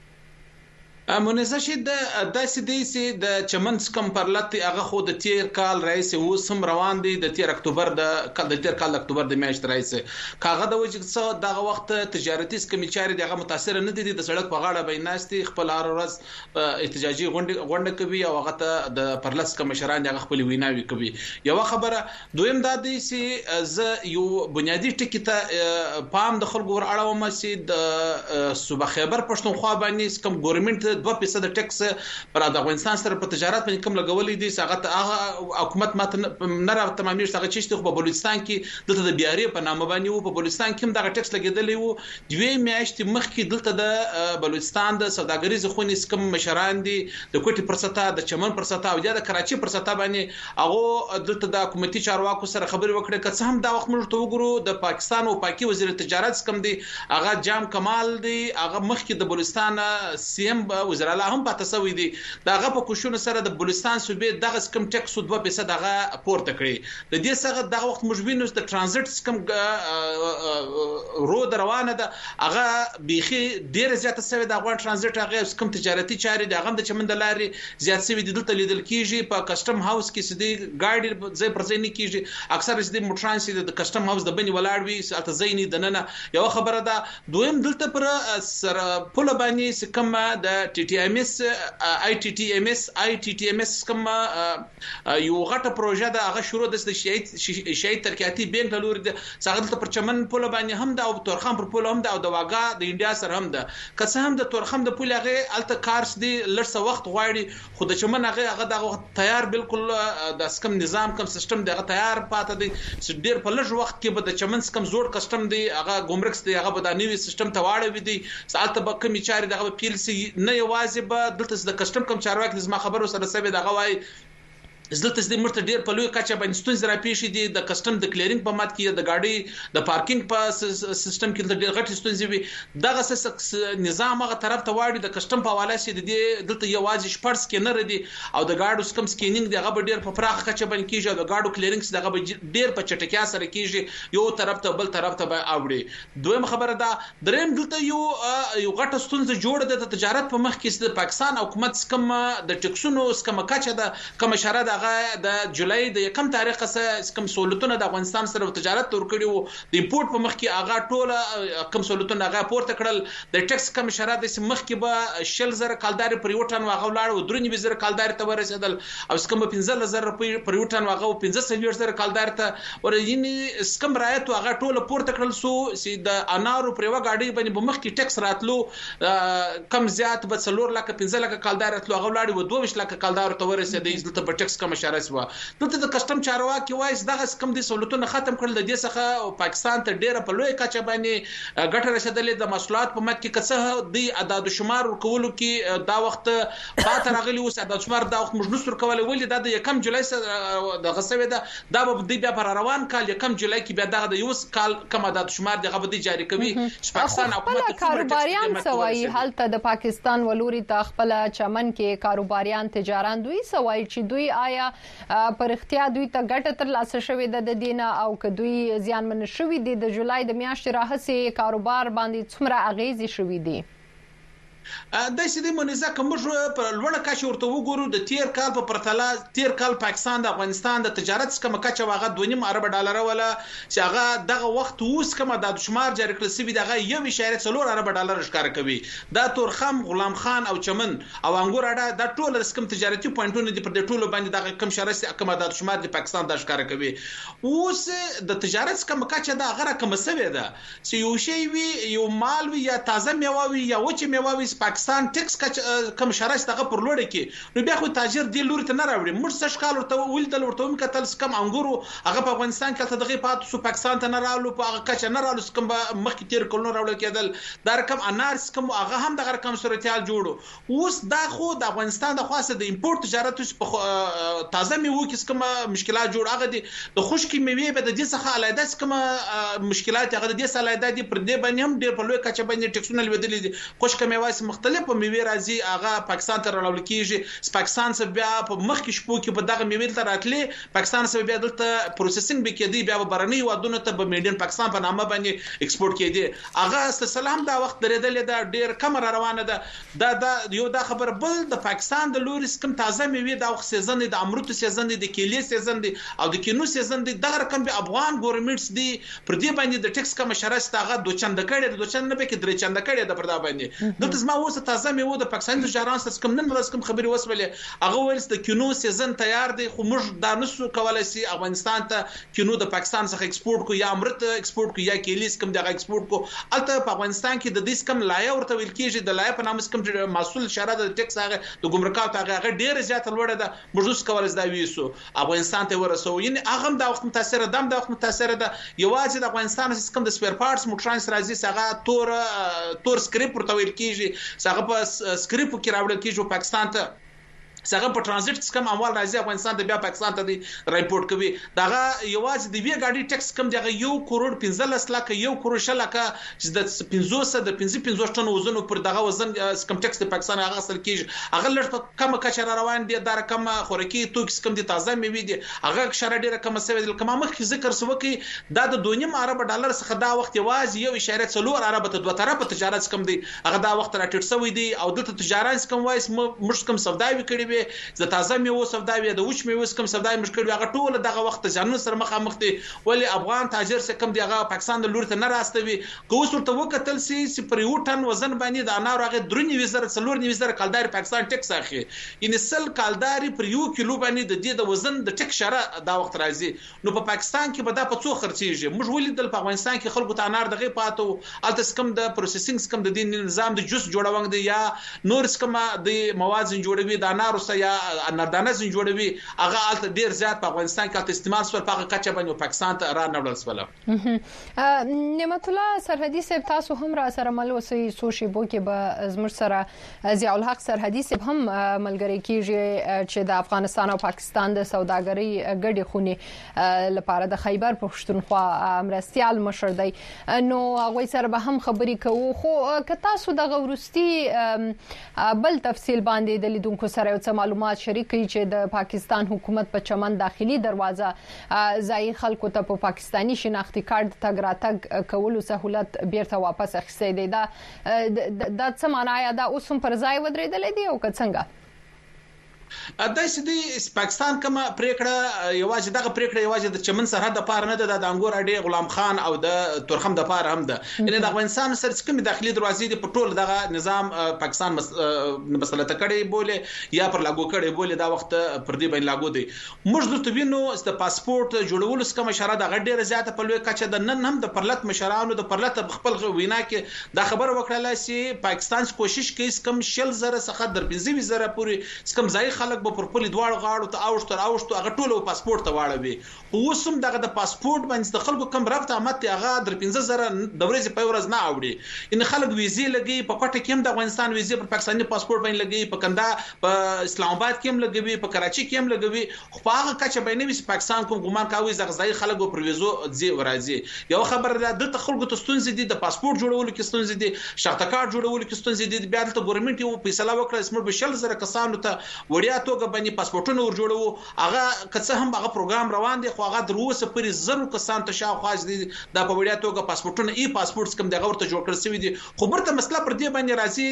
[SPEAKER 12] منزه شي د داسې دی چې د چمن سکم پرلط هغه خو د تیر کال رئیس و سم روان دي د تیر اکتوبر د کال د تیر کال اکتوبر د میاشت رئیس کاغه د وجه څه دغه وخت تجارتي سکمي چاري دغه متاثر نه دي د سړک په غاړه بیناستي خپل هر ورځ احتجاجي غونډه غونډه کوي او هغه ته د پرلط کمشران دغه خپل ویناوي کوي یو خبره دویم دا دی چې ز یو بنیادی ټکی ته پام د خلکو ور اړوم چې د صوبه خیبر پښتونخوا باندې سکم ګورنمنت دوه فیصد ټیکس پر د افغانستان سره په تجارت باندې کوم لګولې دي هغه هغه حکومت ماته نه را تمامي هغه چې په بلوچستان کې دلته د بیاري په نامه باندې وو په بلوچستان کې هم دغه ټیکس لګیدلې وو دوی میاشتې مخکې دلته د بلوچستان د سوداګریز خونې کوم مشران دي د کوټي پرستا د چمن پرستا او د کراچي پرستا باندې هغه دلته د حکومتي چارواکو سره خبرې وکړې که څه هم دا وخت موږ ته وګورو د پاکستان او پاکي وزیر تجارت کوم دي هغه جام کمال دي هغه مخکې د بلوچستان سی ام وزیر اعلی هم پاتې سوی دی دغه په کوششونو سره د بلوچستان صوبې دغه کم ټیکس دوه فیصد هغه پورته کړی د دې څخه دغه وخت موږ وینو د ترانزیت کم رود روانه ده هغه بيخي ډیر زیاته سوي د افغان ترانزیت هغه کم تجارتي چارې د هغه د چمن د لارې زیات سوي د دلته لیدل کیږي په کسٹم هاوس کې سدي ګاډي ځای پر ځای نه کیږي اکثر سدي موټران سي د کسٹم هاوس د بني ولاړ وي سالته زیني دننه یو خبره ده دویم دلته پر سر پوله باندې کوم د ټي ټي ام اس اي ټي ټي ام اس اي ټي ټي ام اس کوم یو غټه پروژه ده هغه شروع د شهید شهید ترکیاتي بینک له لوري د ساغلته پر چمن پوله باندې هم د او تورخم پر پوله هم د او د واګا د انډیا سره هم ده که څه هم د تورخم د پوله هغه الته کارس دي لړسه وخت غواړي خو د چمن هغه هغه د تیار بالکل د سکم نظام کوم سیستم دغه تیار پاتې دي ډیر په لږ وخت کې به د چمن سکم زوړ کسٹم دی هغه ګمرک دی هغه به د نوې سیستم ته واړوي دي سالته به کمی چاري دغه پیل سي نه یوازې به دلته د کسٹم کم چارواکي د ما خبرو سره سبب دغه وای زلته د مرته ډیر په لوی کچه باندې ستونزې را پیښې دي د کسٹم د کلیرینګ په مات کې د گاډي د پارکینګ په سیستم کې د ډیر غټ ستونزې وي دغه نظام هغه طرف ته واړي د کسٹم په حواله سي د دلته یوازې شپږ سکینر دي او د گاډو سکم سکینینګ دغه ډیر په پراخه کچه باندې کیږي د گاډو کلیرینګ دغه ډیر په چټکیا سره کیږي یو طرف ته بل طرف ته اوړي دویم خبره ده دریم دلته یو یو غټ ستونزه جوړه ده د تجارت په مخ کې د پاکستان حکومت سکم د ټکسونو سکم کچه ده کوم اشاره د جولای د یکم تاریخ څخه کوم سہولتونه د افغانستان سره تجارت تور کړي وو د امپورټ په مخ کې اغا ټوله کوم سہولتونه اغا پورته کړل د ټیکس کم اشاره د مخ کې به شل زره کالداري پر یوټن واغ ولاړ او درنی زره کالداري ته ورسېدل او سکم پنځه زره پر یوټن واغ او پنځه زره کالداري ته ورینی سکم رایت اغا ټوله پورته کړل سو چې د انارو پر یو گاډي باندې په مخ کې ټیکس راتلو کم زیات به څلور لک پنځه لک کالداري تلو اغا ولاړ او دوه لک کالداري ته ورسېدل دلته په ټیکس کم اشاره دلته د کسٹم چارواکي وایي دغه کم دي سہولتونه ختم کړل د دې څخه پاکستان ته ډیره په لوی کچه باندې ګټه رسیدلې د محصولات په مت کې کڅه د عدد شمار ورکولو کې دا وخت پات راغلی اوس عدد شمار دا وخت موږ نسور کولای ولې د یکم جولای د غسوي دا د بیا پر روان کال یکم جولای کې بیا دغه د یوس کال کم عدد شمار دغه به جاری کوي پاکستان حکومت
[SPEAKER 1] کاروباریان سوای حالت د پاکستان ولوري ته خپل چمن کې کاروباریان تجاران دوی سوای چې دوی آیا پر اختیار دوی ته ګټه تر لاسه شوې ده د دینه او که دوی زیانمن شوي دي د جولای د میاشتې راهسي کاروبار باندې څومره اغیزې شوي دي
[SPEAKER 12] د سیدی منځه کوم په لوړه کچه ورته وګورو د تیر کال په پرتله تیر کال پاکستان د افغانستان د تجارت څخه کچه واغه دوه نیم ارب ډالر ولا چې هغه دغه وخت اوس کومه د شمار جاری کړل سوي دغه یو اشاره څلور ارب ډالر ښکار کوي دا تورخم غلام خان او چمن او انګور اډه د ټوله رسکم تجارتي پوینټونه دي پر د ټوله باندې دغه کم شرسي کومه د شمار د پاکستان د ښکار کوي اوس د تجارت څخه کچه د غره کوم سوي ده چې یو شی وي یو مال وي یا تازه میوه وي یا وچه میوه وي پاکستان ټیکس کم شرایط دغه پر لوړ کې نو بیا خو تاجر دی لوري ته نه راوړي موږ څه ښکال ورته ولدل ورته هم کتل کم انګورو هغه په افغانستان کې ته دغه پات سو پاکستان ته نه راولو په هغه کچ نه راولو کم مخ کې تیر کولو راول کېدل دا رقم انار کم هغه هم دغه رقم صورتحال جوړو اوس دا خو د افغانستان د خاصه د امپورټ تجارت په تازه میوه کې کوم مشکلات جوړ هغه دي د خشکې میوه به د دې څخه علایده کوم مشکلات هغه د دې څخه علایده دي پر دې باندې هم ډېر په لوی کچ باندې ټیکسونه لویدلې دي خشکې میوه مختلف میوه راځي هغه پاکستان ته راول کیږي پاکستان څخه بیا په مخ کې شپو کې په دغه میوه ته راتلې پاکستان څخه بیا دلته پروسسینګ به کېدی بیا برني ودونه ته به میډین پاکستان په نامه باندې ایکسپورت کېدی هغه سلام دا وخت درېدل دا ډیر کم روانه ده دا دا یو دا خبر بل د پاکستان د لوري کم تازه میوه دا وخت سیزن دي د امرود سیزن دي د کېلې سیزن دي او د کینو سیزن دي دغه رقم به افغان ګورنمنټس دي پر دې باندې د ټیکس کم شرایط هغه دوه چنده کړي دوه چنده به کې درې چنده کړي د پردا باندې دلته زما اوس تازه میوه د پاکستان د جاران سره کوم نن ورځ کوم خبري وسولې هغه ویل د کینو سیزن تیار دی خو موږ دا نسو کولای سي افغانستان ته کینو د پاکستان څخه ایکسپورت کو یا امرت ایکسپورت کو یا کېلیس کوم دغه ایکسپورت کو البته په افغانستان کې د دې کم لایه ورته ویل کېږي د لایه په نامه کوم مسول شرایط د ټیکس هغه د ګمرکات هغه ډیر زیات لوړه ده موږ اوس کولای دا ویسو افغانستان ته ورسو یعنی هغه د وخت متاثر ده د وخت متاثر ده یوازې د افغانستان سیستم د سپیر پارټس موټرانس راځي هغه تور تور سکریپ ورته ویل کېږي هغه په سکریپ کې راوړل کېږي پاکستان ته څنګه په ترانزیت کم اموال راځي افغانستان ته بیا پاکستان ته دی ریپورت کوي داغه یوازې د وی ګاډي ټیکس کم دغه یو کروڑ پنځلس لک یو کروڑ شلکه چې د پنځوس د پنځه پنځوس ټن وزن پر دغه وزن کم ټیکس د پاکستان هغه اصل کیږي هغه لږ کم کچره روان دي دا کم خورکی توکس کم دي تازه میوي دي هغه شره ډیره کم سوي د کومه مخ ذکر سوکي دا د دونیم عرب ډالر څخه دا وخت یوازې یو اشاره څلور عرب ته دوه طرفه تجارت کم دي هغه دا وخت راټیټ سوی دي او د تجارت کم وایس مش کم سوداوي کړي وي د تازه میوه سوداوي د وچ میوه کم سوداوي مش کړي هغه ټول دغه وخت ځانونه سره مخامخ دي ولی افغان تاجر څخه کم دی هغه پاکستان د لور ته نه راستوي کوس ورته وکتل سي چې پر یو ټن وزن باندې د انار هغه درنی وزر څلور نی وزر کالدار پاکستان ټیکس اخی ان سل کالداري پر یو کیلو باندې د دې د وزن د ټیک شره دا وخت راځي نو په پاکستان کې به دا په څو خرچيږي موږ ولیدل په افغانستان کې خلکو ته انار دغه پاتو الته سکم د پروسیسینګ سکم د دین نظام د جوس جوړونګ دی یا نور سکم د مواد جوړوي د انار وسه یا اناردانه جوړوي هغه الته ډیر زیات په افغانستان کې استعمال سول په کچه باندې پاکستان ته را نړل سول
[SPEAKER 1] نعمت الله سرحدي سیب تاسو هم را سره مل وسی سوشي بو کې به زمر سره ضیاء الحق سرحدي سیب هم ملګری کیږي چې د افغانستان او پاکستان د سوداګرۍ ګډي خونې لپاره د خیبر پښتونخوا مرستيال مشر دی نو هغه سره به هم خبري کوو خو که تاسو د غورستي بل تفصیل باندې د لیدونکو سره یو څه معلومات شریک کړئ چې د پاکستان حکومت په چمن داخلي دروازه ځای خلکو ته په پاکستانی شناختی کارت تګ راتګ کولو سہولت بیرته واپس اخیستې دی دا د څه معنی دا اوس هم پر ځای ودرېدل دي او که څنګه
[SPEAKER 12] د سې پاکستان کومه پریکړه یوازې دغه پریکړه یوازې د چمن سرحد لپاره نه ده د انګور اډي غلام خان او د تورخم لپاره هم ده ان د افغانستان سره کوم داخلي دروازې د پټول دغه نظام پاکستان مسله تکړه بوله یا پر لاګو کړي بوله دا وخت پر دې باندې لاګو دي موږ د توینو د پاسپورت جوړولو څخه مشره د غډېره زیاته په لوی کچه د نن هم د پرلط مشرانو د پرلط خپل وینا کې دا خبر وکړه چې پاکستان کوشش کوي کم شل زره څخه در پنځه زره پورې کم ځای خلک به پر پلي دواړو غاړو ته اوښ تر اوښ هغه ټول پاسپورت ته واړوي اوس هم دغه د پاسپورت باندې د خلکو کم رابطه امت هغه در پنځه زره د ورځې په ورځ نه اوړي ان خلک ویزې لګي په کوټه کې هم د افغانستان ویزې پر پاکستاني پاسپورت باندې لګي په کنده په اسلام آباد کې هم لګوي په کراچي کې هم لګوي خو هغه کچه باندې وي پاکستان کوم ګمان کوي زغ ځای خلکو پر ویزو ځي ورازي یو خبر ده د خلکو ته ستونزې دي د پاسپورت جوړولو کې ستونزې دي شخصه کارت جوړولو کې ستونزې دي بیا د ګورنمنت یو فیصله وکړه اسمر به شل زره کسانو ته وړیا توګه باندې پاسپورتونه ور جوړو هغه کڅه هم هغه پروګرام روان دي خو هغه دروسه پرې زرو کسان ته شاوخوا دي د په وړیا توګه پاسپورتونه ای پاسپورت کوم دغه ورته جوړ کړی سوي دي خو برته مسله پر دې باندې راځي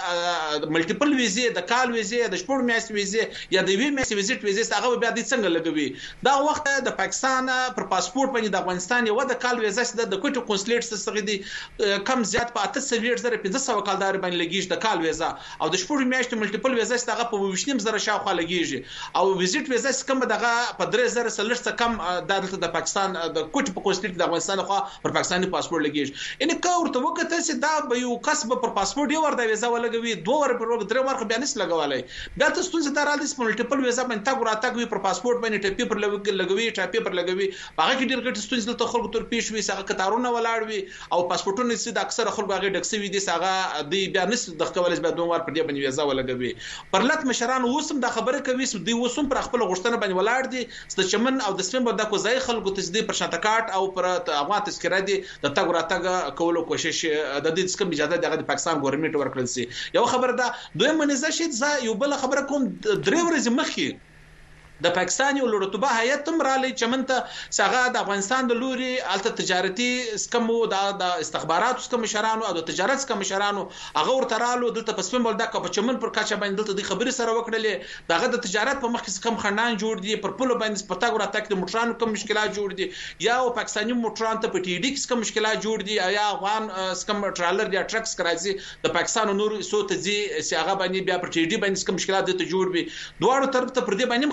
[SPEAKER 12] د ملټیپل ویزې د کال ویزې د شپږ میاشتې ویزې یا د وی میاشتې ویزټ ویزې هغه بیا د څنګه لګوي دا وخت د پاکستان پر پاسپورت باندې د افغانستان یو د کال ویزې د کوټو کنسولیټ څخه دي کم زیات په اته سوي زره پنځه سوه کالدار باندې لګیږي د کال ویزه او د شپږ میاشتې ملټیپل ویزې هغه په وښنیم زره شاوخوا لګیږي او ویزټ ویزه کوم دغه په درې زره سلسله کم د پاکستان د کوټ په کنسولیټ د افغانستان خو پر پاکستاني پاسپورت لګیږي ان کا ورته وکړه چې دا به یو کسب پر پاسپورت یو ورته ویزه ولګوي دوه ور پر درې ور بیا نس لګولای بیا تاسو څنګه دا راځي په ملټیپل ویزه باندې تا ګور اتاګوي پر پاسپورت باندې ټپی پر لګوي ټپی پر لګوي هغه کې ډیر ګټ ستونزې ته خلکو تر پیښ وي هغه کتارونه ولاړ وي او پاسپورتونه چې د اکثره خلکو هغه ډکسوي دي هغه دی بیا نس د کولای بیا دوه ور پر دې باندې ویزه ولګوي پرلط مشران اوسم د خبره کوي چې دی اوسم پر خپل غوښتنه باندې ولاړ دي د چمن او د سپین بده کو ځای خلکو ته دې پر شاته کارت او پر افغان تذکره دي د تګ راتګ کولو کوشش د دې څخه اجازه د پاکستان ګورنمنت ورکړل سي یو خبر ده دوی منځه شي ځا یو بل خبره کوم درې ورځې مخکې د پاکستان یو لوړتوبه هیئت هم را لې چمنته څنګه د افغانستان د لوري الته تجارتي سکمو د استخباراتو سکم مشرانو او د تجارت سکم مشرانو هغه ورته رالو دلته په سپین بل د په چمن پر کاچا باندې دلته د خبري سره وکړلې دغه د تجارت په مخ کې کم خنان جوړ دي پر پلو باندې پتاګ را تک د موټرانو کوم مشکلات جوړ دي یا او پاکستاني موټران ته په ټي ډي کې کوم مشکلات جوړ دي یا افغان سکم ټرالر یا ټرکس کراځي د پاکستان نور سو ته دي چې هغه باندې بیا پر ټي ډي باندې کوم مشکلات دي ته جوړ وي دواړو طرف ته پر دې باندې خبري سره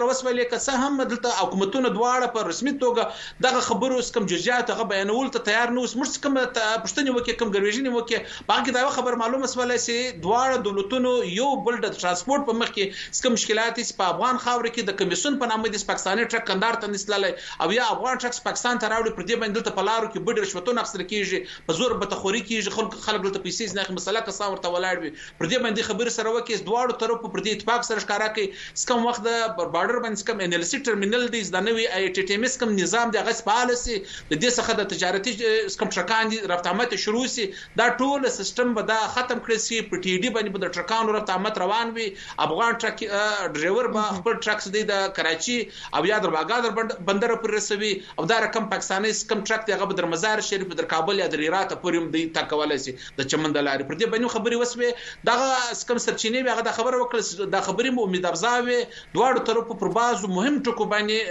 [SPEAKER 12] سره وسولې که څه هم دلته حکومتونه دواړه په رسمي توګه دغه خبرو کم جزئیات هغه بیانول ته تیار نه اوس موږ کوم پښتني وکي کوم ګرویژنې وکي باقي دا خبر معلومه سولې چې دواړه دولتونو یو بل د ترانسپورت په مخ کې څه مشکلات په افغان خاور کې د کمیسیون په نامه د پاکستاني ټرک کندهار ته نسللې او یا افغان ټرک پاکستان ته راوړي پر دې باندې دلته په لارو کې بډ رشوتونه اخیستل کیږي په زور به تخوري کیږي خلک خلک دلته پیسې نه مسله که څا ورته ولاړ وي پر دې باندې خبر سره وکي دواړو طرفو پر دې اتفاق سره ښکارا کوي سکم وخت د بارډر باندې سکم ان ال سی ټرمینل دی د نوې ای ټی ټی ام اس کم نظام د غس پالیسي د دې څخه د تجارتي سکم ټرکان دي رفت آمد شروع سي دا ټول سیستم به دا ختم کړي سي په ټي ډي باندې د ټرکانو رفت آمد روان وي افغان ټرک ډرایور به خپل ټرکس دی د کراچي او یا د باګادر بندر پر رسوي او دا رقم پاکستاني سکم ټرک دی هغه در مزار شریف در کابل یا د ریراته پورم دی تکول سي د چمن د لارې پر دې باندې خبري وسوي دا سکم سرچینې هغه د خبره وکړه د خبري مو امید افزاوي دواړو طرفو پر بازو مهم ټکو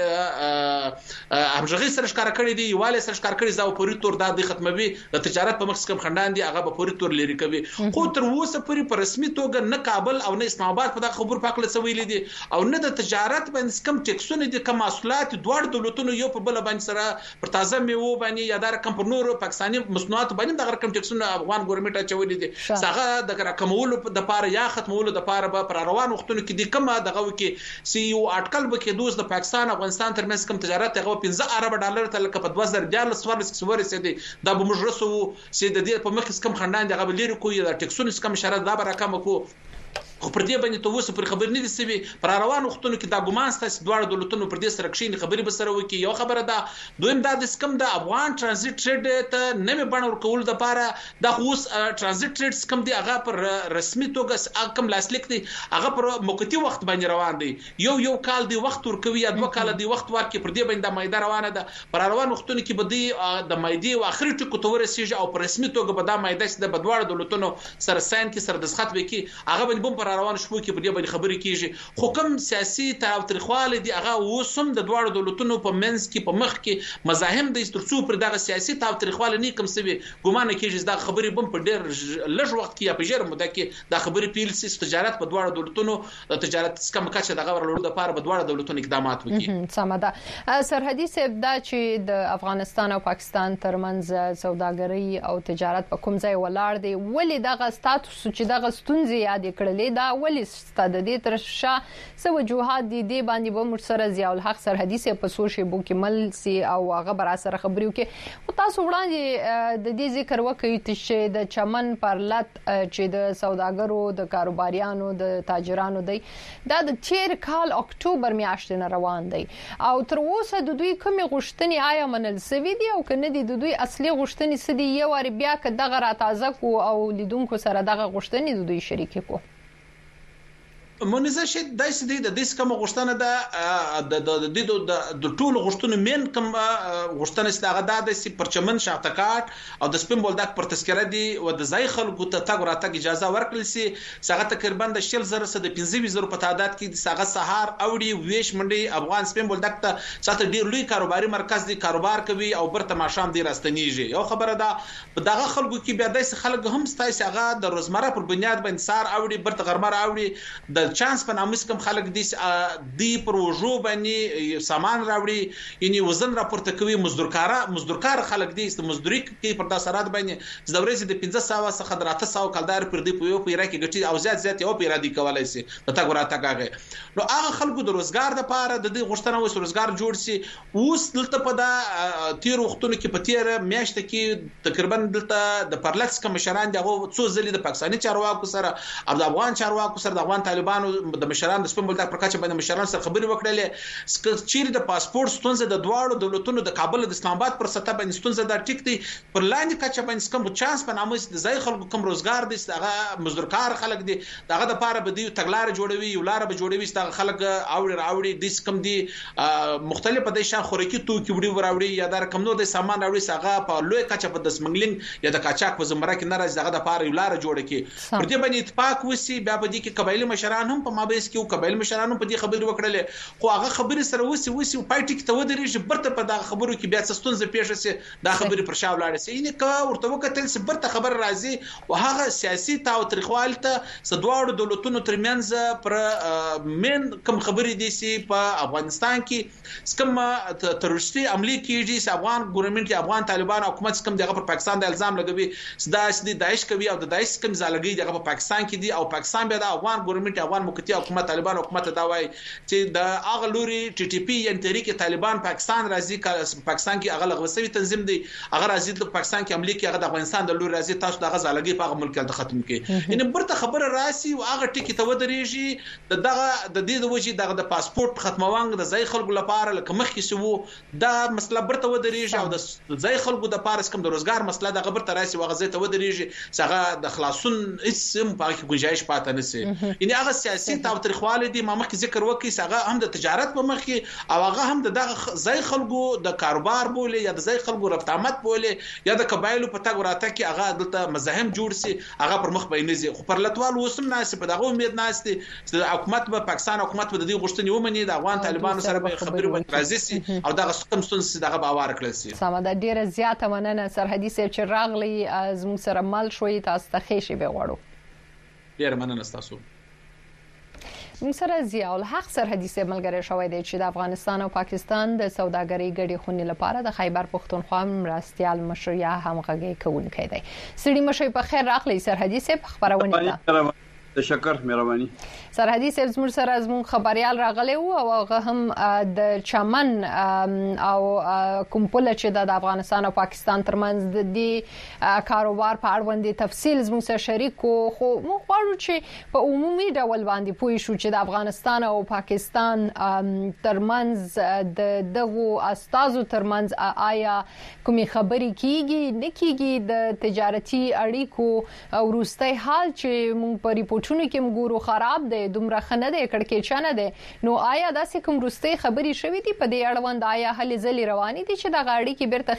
[SPEAKER 12] باندې همغږي سره ښکار کړی دی یواله سره ښکار کړی زاو پوری تور د ختموي د تجارت په مخ سکم خندان دی هغه په پوری تور لري کوي خو تر اوسه پوری په رسمي توګه نه کابل او نه اسلام آباد په دغه خبر پاکله سویل دي او نه د تجارت باندې کم ټیکسونه دي کم محصولات دواړو دولتونو یو په بل باندې سره پر تازه میوه باندې یا د کم پر نورو پاکستاني مصنوعات باندې دغه کم ټیکسونه افغان ګورنمنت چولې دي څنګه د رقمولو د پاره یا ختمولو د پاره به پر روان وختونو کې د کومه دغه کې سی یو اټکل به کې دوز د پاکستان افغانستان ترمنځ کم تجارت هغه پنځه ارب ډالر ته لکه په دوه زره دیارلس څوارلس کې ورسېدي دا به موږ رسو چې د دې په مخ کې کم خندان دغه لري کوی د ټیکسونو کم شرط دا به رقم کو خو پر دې باندې ته وسه پر خبر نه دي سوي پر روان وختونو کې دا ګمان ستاسو دواړو دولتونو پر دې سره کښینی خبري به سره وکي یو خبره ده دویم دا د سکم د افغان ترانزیت ټریډ ته نوې بڼه ورکول د پاره د خوس ترانزیت ټریډ سکم دی هغه پر رسمي توګه کم لاسلیک دی هغه پر موقتی وخت باندې روان دی یو یو کال دی وخت ورکوي یا دوه کال دی وخت ورکي پر دې باندې د مایده روانه ده پر روان وختونو کې به دی د مایدي او اخري ټکو ته ورسیږي او پر رسمي توګه به د مایده د بدواړو دولتونو سره ساين کې سره دسخط وکي هغه باندې بم پر روان شپو کې په دې باندې خبرې کیږي خو کوم سیاسي تاوتریخواله دي هغه وسم د دواړو دولتونو په منځ کې په مخ کې مزاحم د استرسو پر دغه سیاسي تاوتریخواله نه کوم سوي ګومان کیږي دا خبرې بم په ډېر لږ وخت کې یا په ژر موده کې دا خبرې پیل سي تجارت په دواړو دولتونو د تجارت سکم کچه دغه ورلو د پاره په دواړو دولتونو اقدامات وکړي
[SPEAKER 1] سمده سرحدي سیب دا چې د افغانستان او پاکستان ترمنځ سوداګري او تجارت په کوم ځای ولاړ دی ولې دغه ستاتوس چې دغه ستونزې یاد کړلې دا ولې ستاد دې ترشا سو وجوهات دي دې باندې به مر سره ضیاء الحق سرحدي سه په سوشي بو کې مل سي او هغه بر سره خبريو کې او تاسو وړاندې د دې ذکر وکړئ چې د چمن پرلط چې د سوداګرو د کاروباریانو د تاجرانو دی دا د تیر کال اکتوبر میاشتې نه روان دی او تر اوسه د دوی کومې غوښتنې آیا منل سوي دي او کنه دي د دوی اصلي غوښتنې سدي یو ور بیا ک دغه را تازه کو او لیدونکو سره دغه غوښتنې د دوی شریک کو
[SPEAKER 12] مونږه شه داس دي د دې کوم غوښتنه ده د د د ټول غوښتنو مين کوم غوښتنه ستغه ده د سی پرچمن شاعتکات او د سپین بولدک پر تذکره دي او د ځای خلکو ته تګ راتګ اجازه ورکړل سي څنګه تقریبا د شل زره سره د پنځه زره په تعداد کې څنګه سهار اوړي ویش منډي افغان سپین بولدک ته ساته ډیر لوی کاروباري مرکز دی کاروبار کوي او برته ماشام دی راستنیږي یو خبره ده دغه خلکو کې بیا د خلک هم ستای څنګه د روزمره پر بنیاد باندې سار اوړي برته غرمه اوړي د چانس په نامس کوم خلک دي دی پروژو باندې سامان راوړي یعنی وزن راپورته کوي مزدورکاره مزدورکار خلک دي است مزدوري کوي پر داسرات باندې د ورځې د پنځه ساعه څخه دراته ساو کلدار پر دی په یو پیرا کې غټي او زیات زیات یو پیرا دی کولای شي د تا ګورا تاګه نو هغه خلکو د روزګار د پاره د دې غوښتنه وس روزګار جوړ شي اوس دلته په دا تیر وختونو کې په تیر میاشت کې تقریبا دلته د پرلکس کمشران دغه څو ځلې د پاکستاني چارواکو سره او د افغان چارواکو سره د افغان طالبانو د مشران د سپین بولدک پر کچه باندې مشران سره خبرې وکړلې چیرې د پاسپورت ستونزه د دواړو دولتونو د کابل د اسلام آباد پر سطح باندې ستونزه د ټیک دی پر لاندې کچه باندې کوم چانس په نامه د ځای خلکو کوم روزګار دي هغه مزدورکار خلک دي دغه د پاره به دی تګلار جوړوي یو لار به جوړوي ستغه خلک اوړي راوړي د کم دي مختلف د شان خورکی توکي وړي وراوړي یا د کم نو د سامان راوړي هغه په لوی کچه په د سمګلینګ یا د کاچاک په زمره کې ناراض دغه د پاره یو لار جوړ کی پر دې باندې اتفاق وسی بیا به دي کې قبایلی مشران مشران هم په مابينس کې او قبایل مشران هم په دې خبرې وکړلې خو هغه خبرې سره وسی وسی پای ټیک ته ودرېږي برته په دا خبرو کې بیا څه ستونزه پیښ شي دا خبرې پر شا ولاړ شي نه کا ورته وکتل چې برته خبر راځي او هغه سیاسي تاوتریخوالته سدواړو دولتونو ترمنځ پر مین کوم خبرې دي سي په افغانستان کې کوم تروریستي عملی کیږي چې افغان ګورنمنت افغان طالبان حکومت کوم دغه پر پاکستان د الزام لګوي دا چې داعش کوي او د داعش کوم ځالګي دغه په پاکستان کې دي او پاکستان بیا د افغان ګورنمنت افغان موقتی حکومت طالبان حکومت دا وایي چې د اغه لوري ټي ټي پی یعنی تحریک طالبان پاکستان راځي پاکستان کې اغه لغوسوي تنظیم دی اغه راځي د پاکستان کې عملی کې اغه د افغانستان د لوري راځي تاسو دغه ځالګي په هغه ملک کې ختم کړي یعنی برته خبره راسي او هغه ټکی ته ودرېږي د دغه د دې د وجې دغه د پاسپورت ختموانګ د ځای خلکو لپاره لکه مخکې شو دا مسله برته ودرېږي او د ځای خلکو د پارس کوم د روزګار مسله د غبر تراسي وغه ځای ته ودرېږي څنګه د خلاصون اسم په کې گنجائش پاتې نشي یعنی هغه سیاسي تاوتریخواله دي ما مخکې ذکر وکړي څنګه هم د تجارت په مخ کې او هغه هم د دغه ځای خلکو د کاروبار بولې یا د ځای خلکو رفت آمد بولې یا د قبایلو په تګ راته کې هغه دلته مزاحم جوړ سي هغه پر مخ بینځي خو پر لټوال وسم ناس په دغه امید ناس دي چې حکومت به پاکستان حکومت به د دې غوښتنې ومني د افغان طالبانو سره به خبرې وکړي راځي سي او دغه ستم ستونزې دغه باور کړل سي
[SPEAKER 1] سمه د ډیره زیاته مننه سرحدي سیب چې راغلی از موږ سره مل شوي تاسو ته خېشي به غواړو
[SPEAKER 12] ډیره مننه تاسو
[SPEAKER 1] موږ سره ضیاء الحق سرحدي سیب ملګری شوی دی چې د افغانستان او پاکستان د سوداګرۍ ګډې خونې لپاره د خیبر پښتونخوا مرستيال مشروع همغږي کوونکی دی سړي مشي په خیر راغلی سرحدي سیب خبرونه ده
[SPEAKER 13] تشکر مهرباني
[SPEAKER 1] سرحدي سیب زموږ سره زموږ خبريال راغلی او هغه هم د چمن او کوم پل چې د افغانستان او پاکستان ترمنځ د دې کاروبار په اړه باندې تفصیل زموږ سره شریک خو موږ غواړو چې په عمومي ډول باندې پوه شو چې د افغانستان او پاکستان ترمنځ د دغو استازو ترمنځ آیا کومي خبرې کیږي نه کیږي د تجارتي اړیکو او روستي حال چې موږ په ریپورتونو کې موږ خراب دی دومره خنه دی کړکېچا نه دی نو آیا داسې کوم روستي خبرې شوې دي په دې اړوند آیا هلې ځلې روانې دي چې د غاړي کې بیرته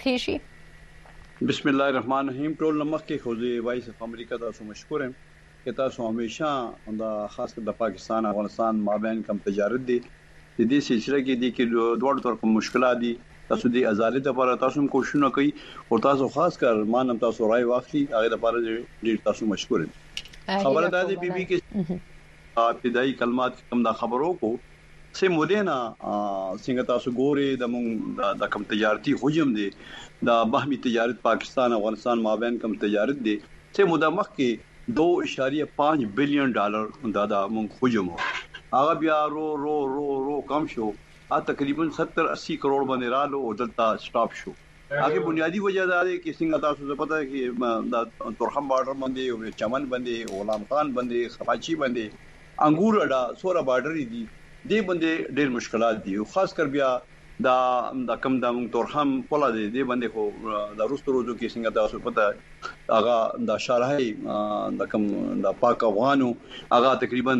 [SPEAKER 1] خېشي
[SPEAKER 13] بسم الله الرحمن الرحیم ټول لمخ کې خوځي وایس اف امریکا تاسو مشکور یم چې تاسو همیشه د خاص کر د پاکستان افغانستان مابین کم تجارت دي د دې سلسله کې دي کې دوه طرف مشکلات دي تاسو د ازادي لپاره تاسو کوشش کوي او تاسو خاص کر مانم تاسو راي واخلي هغه لپاره ډیر تاسو مشکور یم خبره ده د بي بي کې ابتدایي کلمات کوم دا خبرو کو سه مودینا څنګه تاسو ګوري د مونږ د کم تجارتي حجم دي د بهمي تجارت پاکستان افغانستان مابین کم تجارت دي سه موده مخ کې دو اشاریه پانچ بلین ډالر دا د مونږ حجم هغه بیا رو رو رو رو کم شو ا تقریبا ستر اسی کروڑ باندې رالو او دلته سٹاپ شو هغه بنیادی وجہ دا دی چې څنګه تاسو ته پته کې د تورخم بارډر باندې او چمن باندې غلام خان باندې خپاچی باندې انګور اډا سوره بارډر دي دې باندې ډېر مشکلات دي او خاص کر بیا دا د کم د تورخم پولا دي دې باندې خو د روستو روزو کې څنګه تاسو پته هغه د شارهای د کم د پاک افغانو هغه تقریبا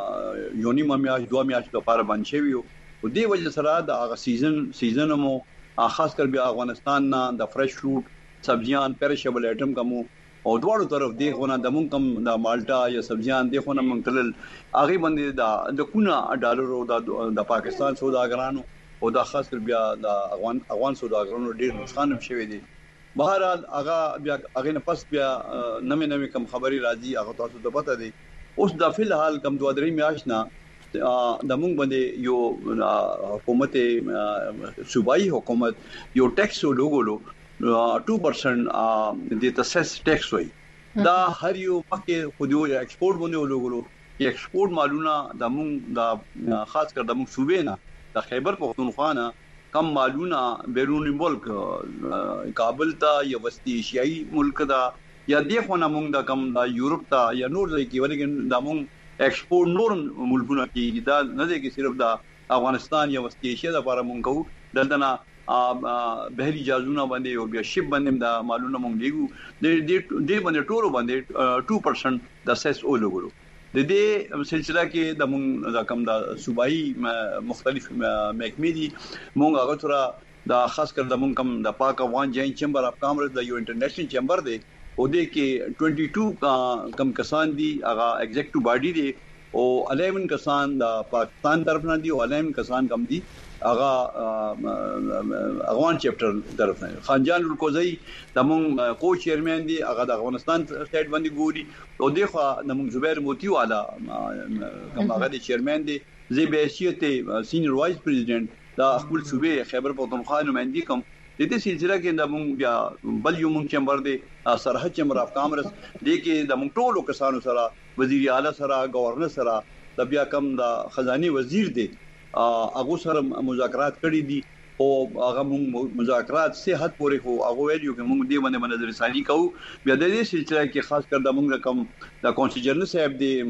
[SPEAKER 13] یونی میاش دوه میاش لپاره باندې شوی او دې وجه سره د هغه سیزن سیزن مو خاص کر بیا افغانستان نه د فرش فروټ سبزیان پیرشبل آیټم کوم او دواړو طرف دی خونه د مونږ کم د مالټا یا سبزیان دی خونه مونږ تل هغه باندې د د کونه ډالر او د پاکستان سوداګرانو او د خاص کر بیا د افغان افغان سوداګرانو ډیر نقصان هم شوی دی بهرحال هغه بیا هغه نه پس بیا نمې نمې کم خبري راځي هغه تاسو ته پته دی اوس د فل حال کم دوه درې میاشت نه د مونږ باندې یو حکومت صوبایي حکومت یو ټیکس لګولو two percent د تسس ټیکس وای دا هر یو پکې خو دی ایکسپورټ باندې لګولو ایکسپورټ مالونه د مونږ د خاص کر د مونږ صوبې نه د خیبر پختونخوا نه کم مالونه بیرونی ملک کابل ته یا وسطی ایشیائی ملک دا یا د خو نه مونږ د کم د یورپ ته یا نور ځای کې ولګن د مونږ ایکسپورټ نور ملکونه کې دا نه دی کې صرف د افغانستان یا وسطی ایشیا لپاره مونږ کوو دلته نه بهري جازونه باندې او بیا شپ باندې د مالونه مونږ دیګو د دې باندې ټولو باندې two percent د سیس او لګولو د دې سلسله کې د مونږ د کم د صوبایي مختلف محکمې دي مونږ هغه تر د خاص کر د مونږ کم د پاک افغان جاین چیمبر اف کامرس د یو انټرنیشنل چیمبر دی او دې کې twenty-two کم کسان دي هغه ایگزیکټیو باډي دي او الیون کسان د پاکستان طرف نه دي او الیون کسان کم دي هغه افغان چپټر طرف نه. خانجان الکوزی د مون کو چیرمن دي هغه د افغانستان سټیټ باندې ګوري او دغه د مون زبیر موتی والا کوم هغه د چیرمن دي زی بی ایس سی ته سینیئر وایس پریزیډنټ د خپل صوبې خیبر پختونخوا نمائندګي کوم د دې سلسله کې د مونږ بیا بل یو مونږ چمبر دی سرحد چمبر اف کامرس د کې د مونږ ټولو کسانو سره وزیر اعلی سره گورنر سره د بیا کم د خزاني وزیر دی هغه سره مذاکرات کړي دي او هغه مونږ مذاکرات سه حد پورې خو هغه ویلو کې مونږ دې باندې باندې رسالي کوو. بیا د دې سلسله کې خاص کر د مونږ کم د کانسټیټیوشن صاحب دی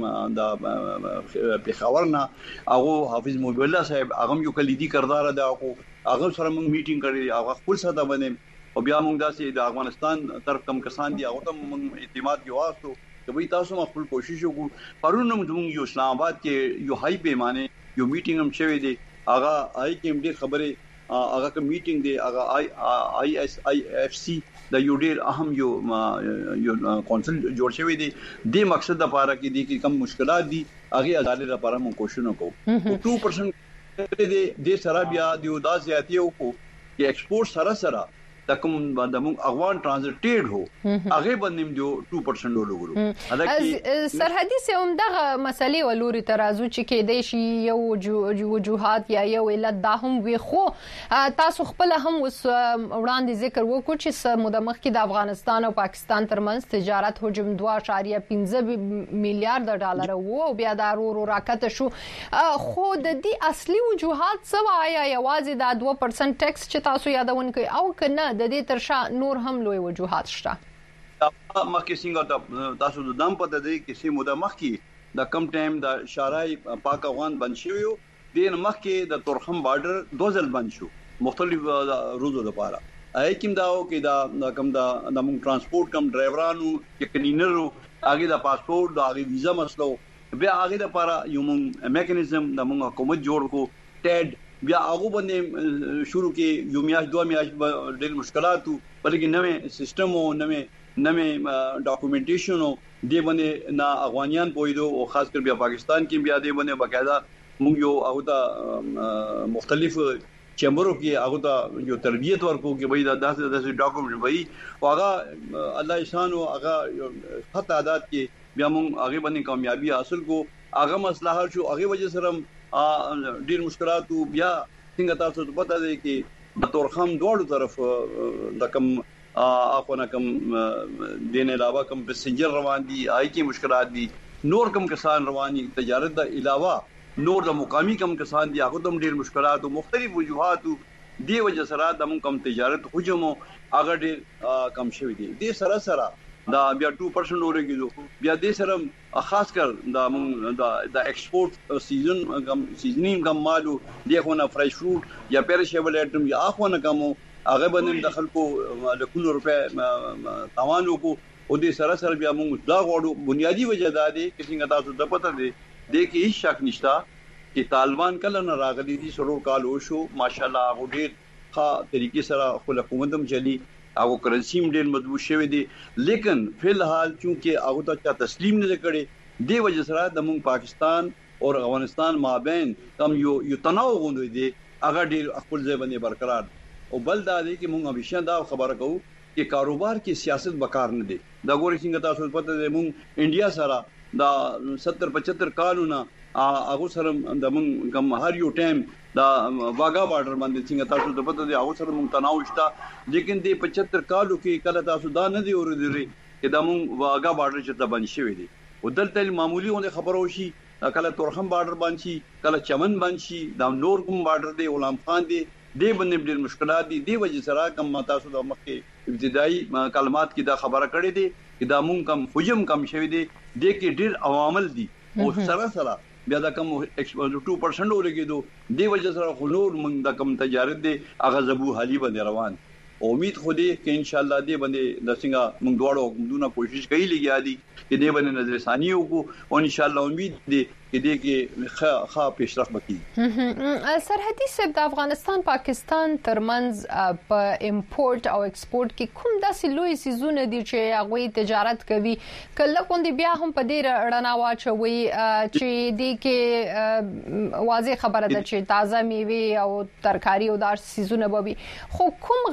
[SPEAKER 13] د پیښورنا هغه حافظ موبی الله صاحب هغه یو کلیدي کردار ادا کو هغه سره موږ میټینګ کړی هغه خپل ساده باندې او بیا موږ داسې د افغانستان طرف کم کسان دي هغه ته موږ اعتماد کې واسطو چې وای تاسو خپل کوشش وکړو. پرون موږ یو اسلام آباد کې یو هاي پیمانه یو میټینګ هم شوی دی هغه آی کې ډیر خبره هغه کوم میټینګ دی هغه آی آی ایس آی اف سی د یو ډیر اهم یو یو کونسل جوړ شوی دی د مقصد لپاره کې دي چې کم مشکلات دي هغه ازاله لپاره موږ کوشش وکړو. two percent د دې سره بیا د یو داس زیاتیو کو چې ایکسپورټ سره سره د کوم د موږ افغان ترانزیټډ هو هغه باندې دیو two percent ولګورو.
[SPEAKER 1] حالکه سرحدي سیمه دغه مسلې ولوري ترازو چې کې د شي یو وجوهات یا یو علت دا هم وي خو تاسو خپل هم وړاندې ذکر وکړو چې مدمخ کې د افغانستان او پاکستان ترمنځ تجارت حجم two اشاریه پنځه میلیارډ ډالر وو او بیا د ورو راکته شو. خو د دې اصلي وجوهات څه وایي یوازې د two percent ټیکس چې تاسو یادون کوي او کنه د دې ترشا نور هم لوی وجوهات شته؟
[SPEAKER 13] مخکې څنګه تاسو د دام په د دې کې سیمه د مخکې د کم ټایم د شارای پاک افغان بند شوی دین مخکې د تورخم بارډر دوزل بند شو مختلف روزو لپاره. اې کوم داو کې دا کم دا د موږ ترانسپورت کم ډرایورانو کلینرو هغه د پاسپورت د هغه ویزا مسلو بیا هغه لپاره یو موږ میکانیزم د موږ حکومت جوړ کو ټیډ بیا هغه باندې شروع کې یو میاش دوه میاش ډېر مشکلاتو بلکې نوې سیستم او نوې نوې ډاکومېنټیشن او دی باندې نا افغانیان پویدو او خاص کر بیا پاکستان کې بیا دی باندې باقاعده موږ یو هغه ته مختلف چیمبرو کې هغه ته یو تربیت ورکو کې وای دا داسې داسې ډاکومېنټ وای او هغه الله احسان او هغه خط عادت کې بیا موږ هغه باندې کامیابی حاصل کو هغه مصلحت شو هغه وجه سره ډیر مشکلات بیا څنګه تاسو ته پته دی چې د تورخم دوړو طرف د کم اخونه کم دین علاوه کم پسنجر روان دي آی کی مشکلات دي نور کم کسان رواني تجارت د علاوه نور د مقامی کم کسان دي هغه هم ډیر مشکلات او مختلف وجوهات دی وجه سره د کم تجارت حجم هغه ډیر کم شوی دي د سره سره دا بیا two percent ورګیدو بیا د سره خاص کر د د ایکسپورټ سیزن کم سیزنینګ کم مالو دغه فرش فروټ یا پیرشیبل ایټم یا اخونه کم هغه باندې د خلکو لکونو روپے تاوان وکړو او د سره سره بیا موږ دا غواړو بنیادی وجه دا دی چې څنګه تاسو ته پته دی د کې هیڅ شک نشته چې طالبان کله نه راغلي دي سرور کال وشو ماشاءالله هغه ډیر ښه طریقې سره خپل حکومت هم چلی هغه کرنسی ډیر مضبوط شوی دی لیکن فی الحال چونکه هغه ته تسلیم نه کړي دی وجه سره د موږ پاکستان او افغانستان مابین کم یو یو تناو غونډې دي هغه ډیر خپل ځای باندې برقرار او بل دا دی چې موږ همیشه دا خبره کوو چې کاروبار کې سیاست بکار نه دی دا ګوري څنګه تاسو پته دی موږ انډیا سره دا ستر پچهتر کالونه هغه سره د موږ کم هر یو ټایم دا واګا بارډر باندې څنګه تاسو ته پته دی هغه سره موږ تناو شته لیکن د پچهتر کالو کې کله تاسو دا نه دی اوریدلی چې دا موږ واګا بارډر چې د باندې شوی دی او دلته معمولی غونډه خبرو شي کله تورخم بارډر باندې کله چمن باندې دا نور کوم بارډر دی غلام خان دی دی باندې ډېر مشکلات دي دی وجه سره کم تاسو د مخکې ابتدایي کلمات کې دا خبره کړې دي چې دا مونږ کم حجم کم شوی دی د کې ډېر عوامل دي او سره سره بیا دا کم two percent ورګیدو دی وجه سره خلور مونږ د کم تجارت دی هغه زبو حالي باندې روان امید خو دې کې ان شاء الله دې باندې د څنګه موږ دواړو حکومتونو کوشش کوي لګیا دي چې دې باندې نظر ثاني وکړو او ان شاء الله امید دې کې دې کې ښه پیشرفت وکړي.
[SPEAKER 1] سرحدي سب د افغانستان پاکستان ترمنځ په امپورټ او ایکسپورټ کې کوم داسې لوی سيزونه دي چې هغه تجارت کوي کله کوم بیا هم په دې رڼا واچوي چې دې کې واضح خبره ده چې تازه میوه او ترکاری او دار سيزونه بوي خو کوم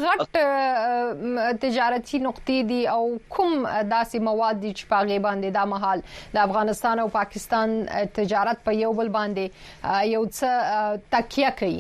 [SPEAKER 1] غټ تجارتي نقطې دي او کوم داسې مواد دي چې په غیباندې د محل د افغانستان او پاکستان تجارت په یو بل باندې یو څه تکیه کوي.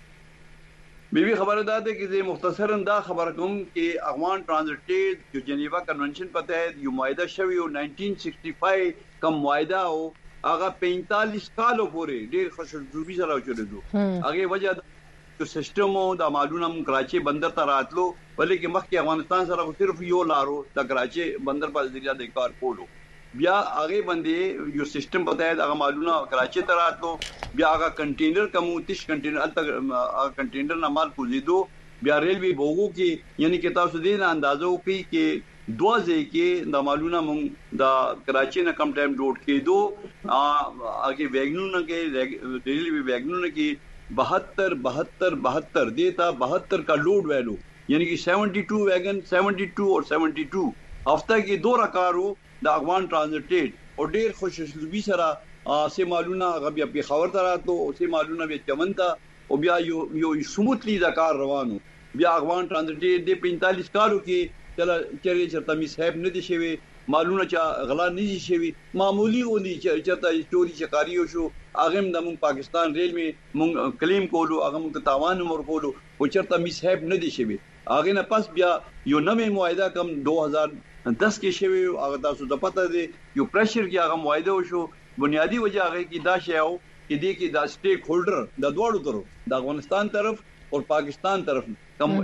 [SPEAKER 13] بیبي خبره ده چې مختصرا دا خبره کوم چې افغان ټرانزیټ جو جنیوا کنونشن په تحت یو معاهده شوی او نائنٹین سکسٹی فائیو کوم معاهده او هغه پینتالیس کالو پورې ډېر خوشحالي سره چلېدو. هغه وجہ جو سیستم او د معلومه کراچي بندر ته راتلو بلکې مخکې افغانستان سره صرف یو لارو د کراچي بندر په ذریعہ د کار کولو بیا هغه باندې یو سیستم پتاید هغه معلومه کراچي ته راتلو بیا هغه کنټینر کوم تیش کنټینر الته هغه کنټینر نه مال کوزیدو بیا ریلوی بوګو کې یعنی کې تاسو دې نه اندازو کوي کې دوازه کې د معلومه مونږ د کراچي نه کم ټایم ډوټ کېدو هغه ویګنو نه کې ریلوی ویګنو نه کې بہتر بہتر بہتر دیتا بہتر کا لوڈ ویلو یعنی کہ سیونٹی ٹو ویگن سیونٹی ٹو اور سیونٹی ٹو ہفتہ کی دو رکارو د افغان ټرانزیټ او ډیر خوشحالي سره سه مالونه غبیا په خبر دراتو او سه مالونه به چمنتا او بیا یو یو سموتلی دا کار روانو بیا افغان ټرانزیټ د پینتالیس کالو کې چل چیرې چرته می صاحب نه دي شوی مالونه چا غلا نه دي شوی معمولی ونی چرته چوری چکاری شو اغم د مون پاکستان ریل می مون کلیم کولو اغم ته تاوان مور کولو او چرته می صاحب نه دي شوی اغه نه پس بیا یو نوې معاهده کم دو هزار دس کې شوی هغه تاسو ته پته دی یو پریشر کې هغه معاهده وشو بنیادی وجہ هغه کې دا شی او کې دی کې دا سټیک هولډر د دوړو طرف د افغانستان طرف او پاکستان طرف کم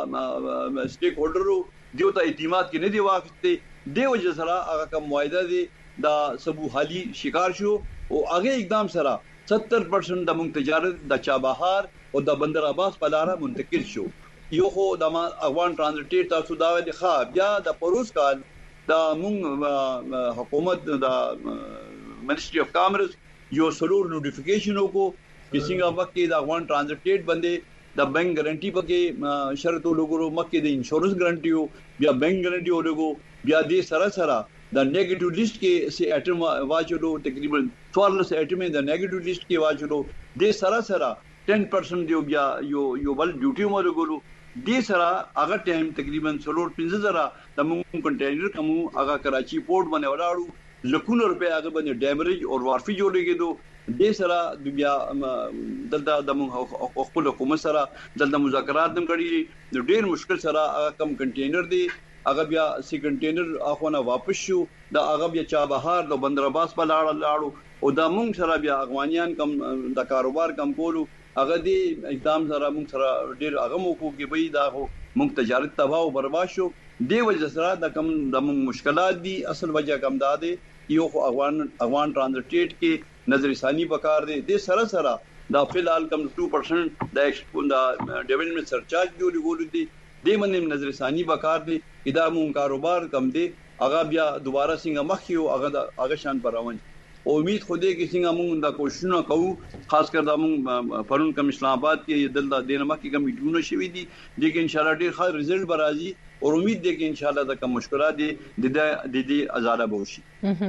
[SPEAKER 13] سټیک هولډرو دیو ته اعتماد کې نه دی واخته دی وجہ سره هغه کوم معاهده دی دا سبو حالي شکار شو او هغه اقدام سره ستر پرسنٹ د مونږ تجارت د چابهار او د بندر عباس په لار منتقل شو. یو خو د افغان ټرانزیټ تاسو دا د ښه بیا د پروس کال د مونږ حکومت د منسټری اف کامرس یو سلور نوټیفیکیشن وکړو چې څنګه وخت د افغان ټرانزیټ باندې د بینک ګارانټي پکې شرط لګورو مکه د انشورنس ګارانټي بیا بینک ګارانټي ولګو بیا د سره سره د نیگیټیو لیست کې سي اټم واچلو تقریبا څوارلس اټم د نیگیټیو لیست کې واچلو د سره سره ټین پرسنٹ دی بیا یو یو بل ډیوټي مو لګولو دې سره هغه ټایم تقریبا څلور پنځه زره د مونږ کنټینر کوم هغه کراچي پورټ باندې ولاړو لکونه روپے هغه باندې ډیمریج او وارفي جوړ کېدو دې سره بیا دلته د مونږ خپل حکومت سره دلته مذاکرات هم کړي ډېر مشکل سره هغه کم کنټینر دی هغه بیا سی کنټینر اخونه واپس شو د هغه بیا چابهار د بندر عباس په لاړ لاړو او د مونږ سره بیا افغانیان کم د کاروبار کم کولو هغه دې اقدام سره موږ سره ډېر هغه مو کو کې به دا موږ تجارت تباہ او برباد شو دی وجه سره د کم د مشکلات دي اصل وجہ کم دا دی یو افغان افغان ټرانزیټ کې نظر ثانی پکار دی د سره سره دا فلال کم دو پرسنٹ د ایکسپو د ډیولپمنٹ سرچارج جو لګول دي د منم نظر ثانی پکار دی ادا مون کاروبار کم دی هغه بیا دوباره څنګه مخکیو هغه هغه شان پروان امید خوده کې څنګه موږ دا کوششونه کوو خاص کر دا موږ پرون کم اسلام آباد کې دلته دینما کې کم میټونه شوي دي چې ان شاء الله ډیر ښه رزلټ به راځي او امید دی چې ان شاء الله دا کوم مشکلات دي د دې ازاله به وشي.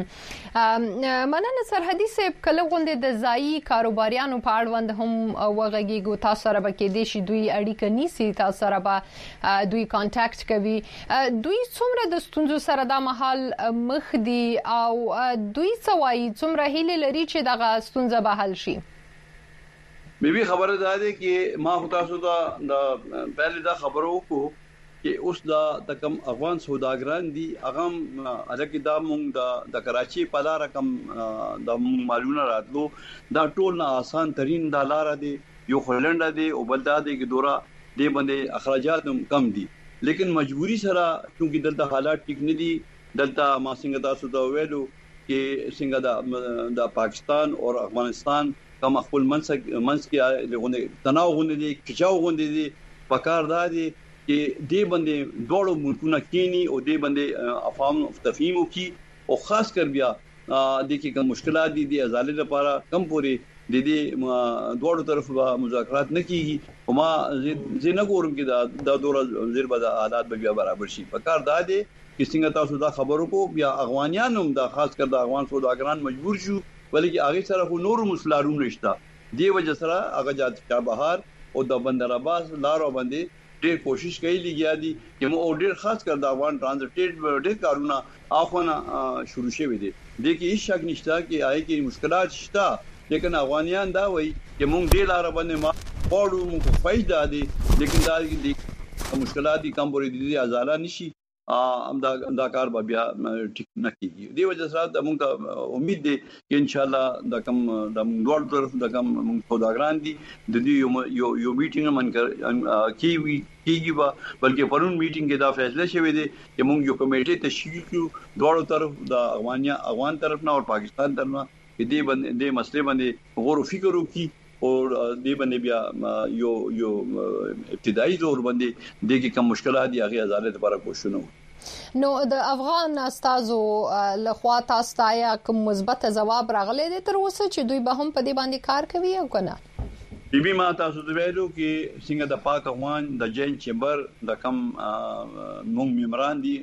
[SPEAKER 1] مننه سرحدي صاحب کله غونډه د ځایي کاروباریانو په اړوند هم وغږیږو تاسو سره به کې دي شي دوی اړیکه نیسي تاسو سره به دوی کانټاکټ کوي دوی څومره د ستونزو سره د محل مخ دي او دوی سوای څومره هیله لري چې دغه ستونزه به حل شي.
[SPEAKER 13] مې به خبره ده چې ما تاسو ته د پهل دا خبرو کو چې اوس دا د کم افغان سوداګران دي هغه الکه دا مونږ د د کراچي په لار کم د معلومه راتلو دا ټول نه آسان ترين دا لار دي یو خلنډ دي او بل دا دي چې دورا دې باندې اخراجات کم دي لیکن مجبوری سره چې دلته حالات ټیک نه دي دلته ما څنګه تاسو ته ویلو چې څنګه د پاکستان او افغانستان کوم خپل منځ منځ کې لغونه تناو غونډې دي کچاو غونډې دي پکار دادي چې دې باندې دوړو ملکونه کینی او دې باندې افهام تفهیم کی او خاص کر بیا د کې کوم مشکلات دي د ازالې لپاره کم پوري د دې دوړو طرف به مذاکرات نه کیږي او ما زه نه ګورم چې دا دوره وزیر به د حالات به بیا برابر شي په کار دا دی چې څنګه تاسو دا خبرو کو بیا افغانانو دا خاص کر د افغان سوداګران مجبور شو بلکې هغه سره خو نور مسلارون نشته دی وجه سره هغه جات بهار او د بندر عباس لارو باندې ډېر کوشش کوي لګیا دي چې مو ډېر خاص کر د افغان ترانزیت ډېر کارونه اخونه شروع شوي دي د کې هیڅ شک نشته چې آی کې مشکلات شته لیکن افغانان دا وایي چې مونږ ډېر لار باندې ما پړو مونږ فائدہ دي لیکن دا د مشکلات دي کم پورې دي ازاله نشي ام دا دا کار به بیا ټیک نه کیږي دی وجه سره موږ ته امید دي چې ان شاء الله دا کم د دوړ طرف د کم سوداګران دي د دې یو یو میټینګ من کیږي کیږي بلکې پرون میټینګ کې دا فیصله شوی دی چې موږ یو کمیټه تشکیل کړو دوړ طرف د افغانیا افغان طرف نه او پاکستان طرف نه دې باندې د مسلې باندې غور او فکر وکړي او دې باندې بیا یو یو ابتدایي دور باندې د کې کوم مشکلات دي هغه ازاله لپاره کوښښونه
[SPEAKER 1] نو د افغان استادو لخوا تاسو ته کوم مثبت جواب راغلی دی تر اوسه چې دوی به هم په دې باندې کار کوي او کنه
[SPEAKER 13] بیبي ما تاسو ته ویلو کې څنګه د پاک افغان د جین چیمبر د کم مونږ ممبران دي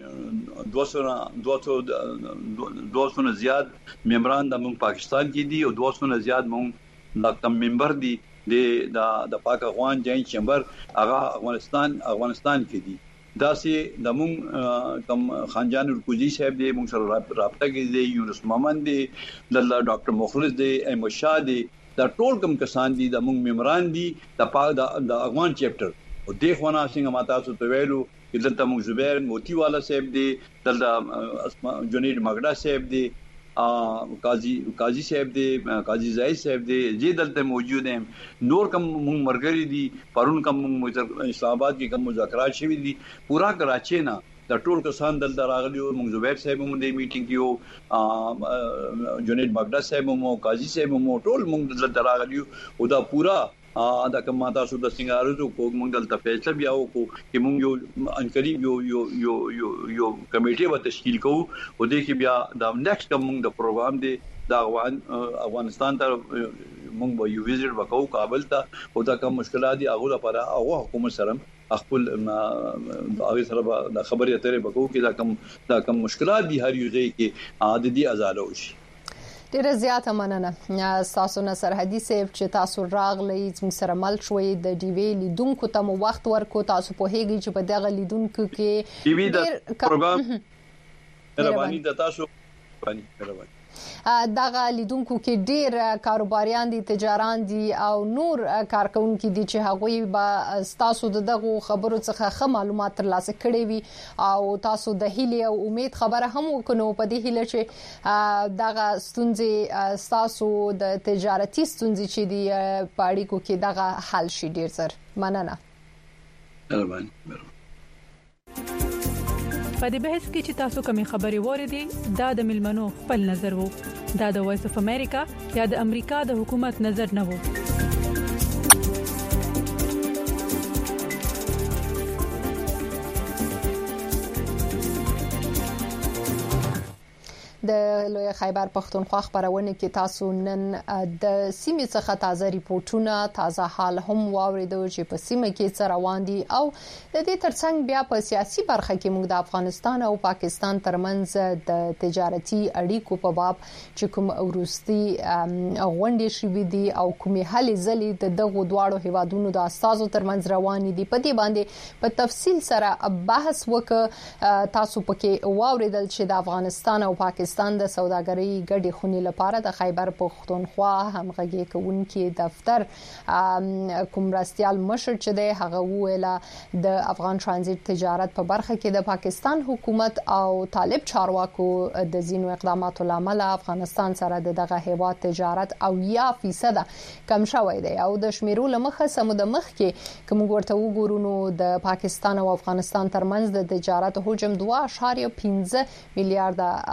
[SPEAKER 13] دوه سو نه زیات ممبران د مونږ پاکستان کې دي او دوه سو نه زیات مونږ د کم ممبر دي د د پاک افغان جین چیمبر هغه افغانستان افغانستان کې دي دا سي د مونږ کم خانجان الکوزی صاحب دي مونږ سره رابطه کې دي یونس محمد دي د ډاکټر مخلص دي احمد شاه دي دا ټول کوم کسان دي د مونږ ممبران دي د پاک د افغان چپټر او د خوانه څنګه ماته تاسو ته ویلو چې دلته مونږ زبیر موتی والا صاحب دي دلته جنید مګډا صاحب دي قاضي قاضي صاحب دي قاضي زاهد صاحب دي جې دلته موجود دي نور کوم مونږ مرګري دي پرون کوم اسلام آباد کې کوم مذاکرات شوي دي پورا کراچي نه د ټول کسان دلته راغلي او موږ زبیر صاحب هم د میټینګ کې جنید مګډا صاحب هم قاضي صاحب هم ټول موږ دلته راغلي او دا پورا دا کوم تاسو د سنگارو کو موږ دلته فیصله بیا وکړو چې موږ یو ان قریب یو یو یو یو یو کمیټه به تشکیل کوو او د کې بیا دا نیکسټ کوم د پروګرام دی دا افغان افغانستان ته موږ به یو ویزټ وکړو کابل ته او دا کوم مشکلات دي هغه لپاره هغه حکومت سره خپل هغه سره د خبرې اترې وکړو چې دا کوم دا کوم مشکلات دي هر یو ځای کې عادي ازاله وشي
[SPEAKER 1] ډیره زیاته مننه تاسو نه سرحدي سیف چې تاسو راغلی چې سره مل شوي د ډیوی لیدونکو ته مو وخت ورکو تاسو په هیګي چې په دغه لیدونکو کې
[SPEAKER 13] ډیوی د پروګرام مهرباني د تاسو باندې مهرباني
[SPEAKER 1] دغه لیدونکو کې ډیر کاروباریان دي تجاران دي او نور کارکونکو دي چې هغوی به تاسو دغه خبرو څخه ښه معلومات ترلاسه کړي وي او تاسو د هیله او امید خبره هم وکړو په دې هیله چې دغه ستونزې تاسو د تجارتي ستونزې چې دي پاړیکو کې دغه حل شي ډیر زر مننه
[SPEAKER 13] مهرباني
[SPEAKER 14] په دې بحث کې چې تاسو کومې خبرې وریدي دا د ملمنو خپل نظر وو دا د وایس اف امریکا یا د امریکا د حکومت نظر نه وو
[SPEAKER 1] د لوی خیبر پښتونخوا خبرونه کې تاسو نن د سیمې څخه تازه ریپورتونه تازه حال هم واوریدو چې په سیمه کې څه روان دي او د دې ترڅنګ بیا په سیاسي برخه کې موږ د افغانستان او پاکستان ترمنځ د تجارتي اړیکو په باب چې کوم ورستي غونډې شوې دي او کومې هلې ځلې د دغو دواړو هیوادونو د اساسو ترمنځ روان دي په دې باندې په تفصیل سره بحث وکړ تاسو پکې واوریدل چې د افغانستان او پاکستان د سوداګرۍ ګډې خونې لپاره د خیبر پښتونخوا همغږي کوونکي دفتر کوم راستيال مشر چې دی هغه ویلا د افغان ترانزیت تجارت په برخه کې د پاکستان حکومت او طالب چارواکو د زینو اقداماتو لامل افغانستان سره دغه هیواد تجارت او یا فیصد کم شوی دی او د شمیرو لمخه سمود مخ کې کوم ورته وګورو نو د پاکستان او افغانستان ترمنځ د تجارت حجم دوه اعشاریه پنځه میلیارډ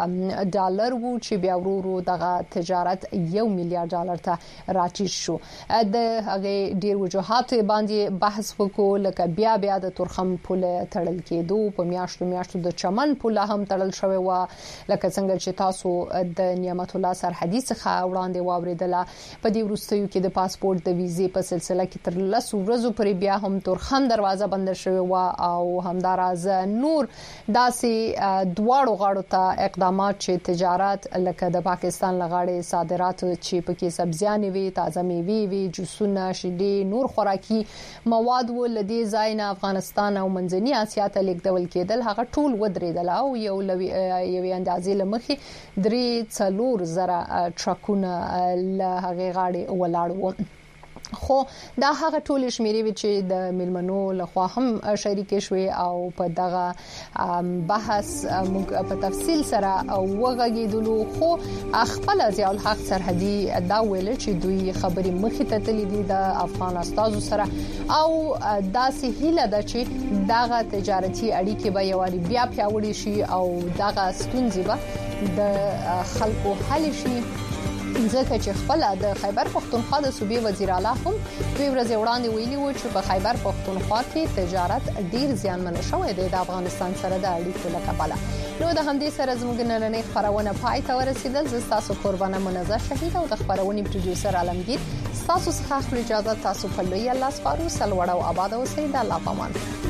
[SPEAKER 1] ډالر وو چې بیا ورورو دغه تجارت یو میلیارډ ډالر ته راټیټ شو. د هغه ډیر وجوهات باندې بحث وکړو لکه بیا بیا د تورخم پل تړل کېدو په میاشتو میاشتو د چمن پل هم تړل شوی و لکه څنګه چې تاسو د نعمت الله سرحدي څخه وړاندې واوریدله. په دې وروستیو کې د پاسپورت د ویزې په سلسله کې تر لس ورځې پورې بیا هم تورخم دروازه بند شوی و او همداراز نور داسې دواړو غاړو ته اقدامات چې تجارت لکه د پاکستان لغاړې صادرات چې پکې سبزیان وي تازه میوې وي جوسونه شیدې نور خوراکي مواد ولدي ځای نه افغانستان او منځنی اسیا ته لیږدول کېدل هغه ټول ودرېدل او یو لوي یو اندازې لمخې درې څلور زره ټرکونه له هغه غاړې ولاړ وو. خو دا هغه ټول شمیرې چې د ملمنو لخوا هم شریک شوي او په دغه بحث موږ په تفصیل سره وغږیدلو. خو خپل ضیاء الحق سرحدي دا ویل چې دوی خبري مخې ته تللي دي د افغان استادو سره او داسې هیله ده چې دغه تجارتي اړیکې به یواري بیا پیاوړې شي او دغه ستونزې به د خلکو حل شي. ځکه چې خپل د خیبر پختونخوا د صوبې وزیر اعلی هم دوی ورځ وړاندې ویلي و چې په خیبر پختونخوا کې تجارت ډیر زیانمن شوی دی د افغانستان سره د اړیکو له کبله. نو د همدې سره زموږ نننۍ خبرونه پای ته ورسیدل. زه تاسو قربانه منزه شهید او د خبرونې پروډوسر عالمگیر تاسو څخه خپل اجازه تاسو په لوی الله سپارو. سلوړ او آباد اوسئ. د الله پامان.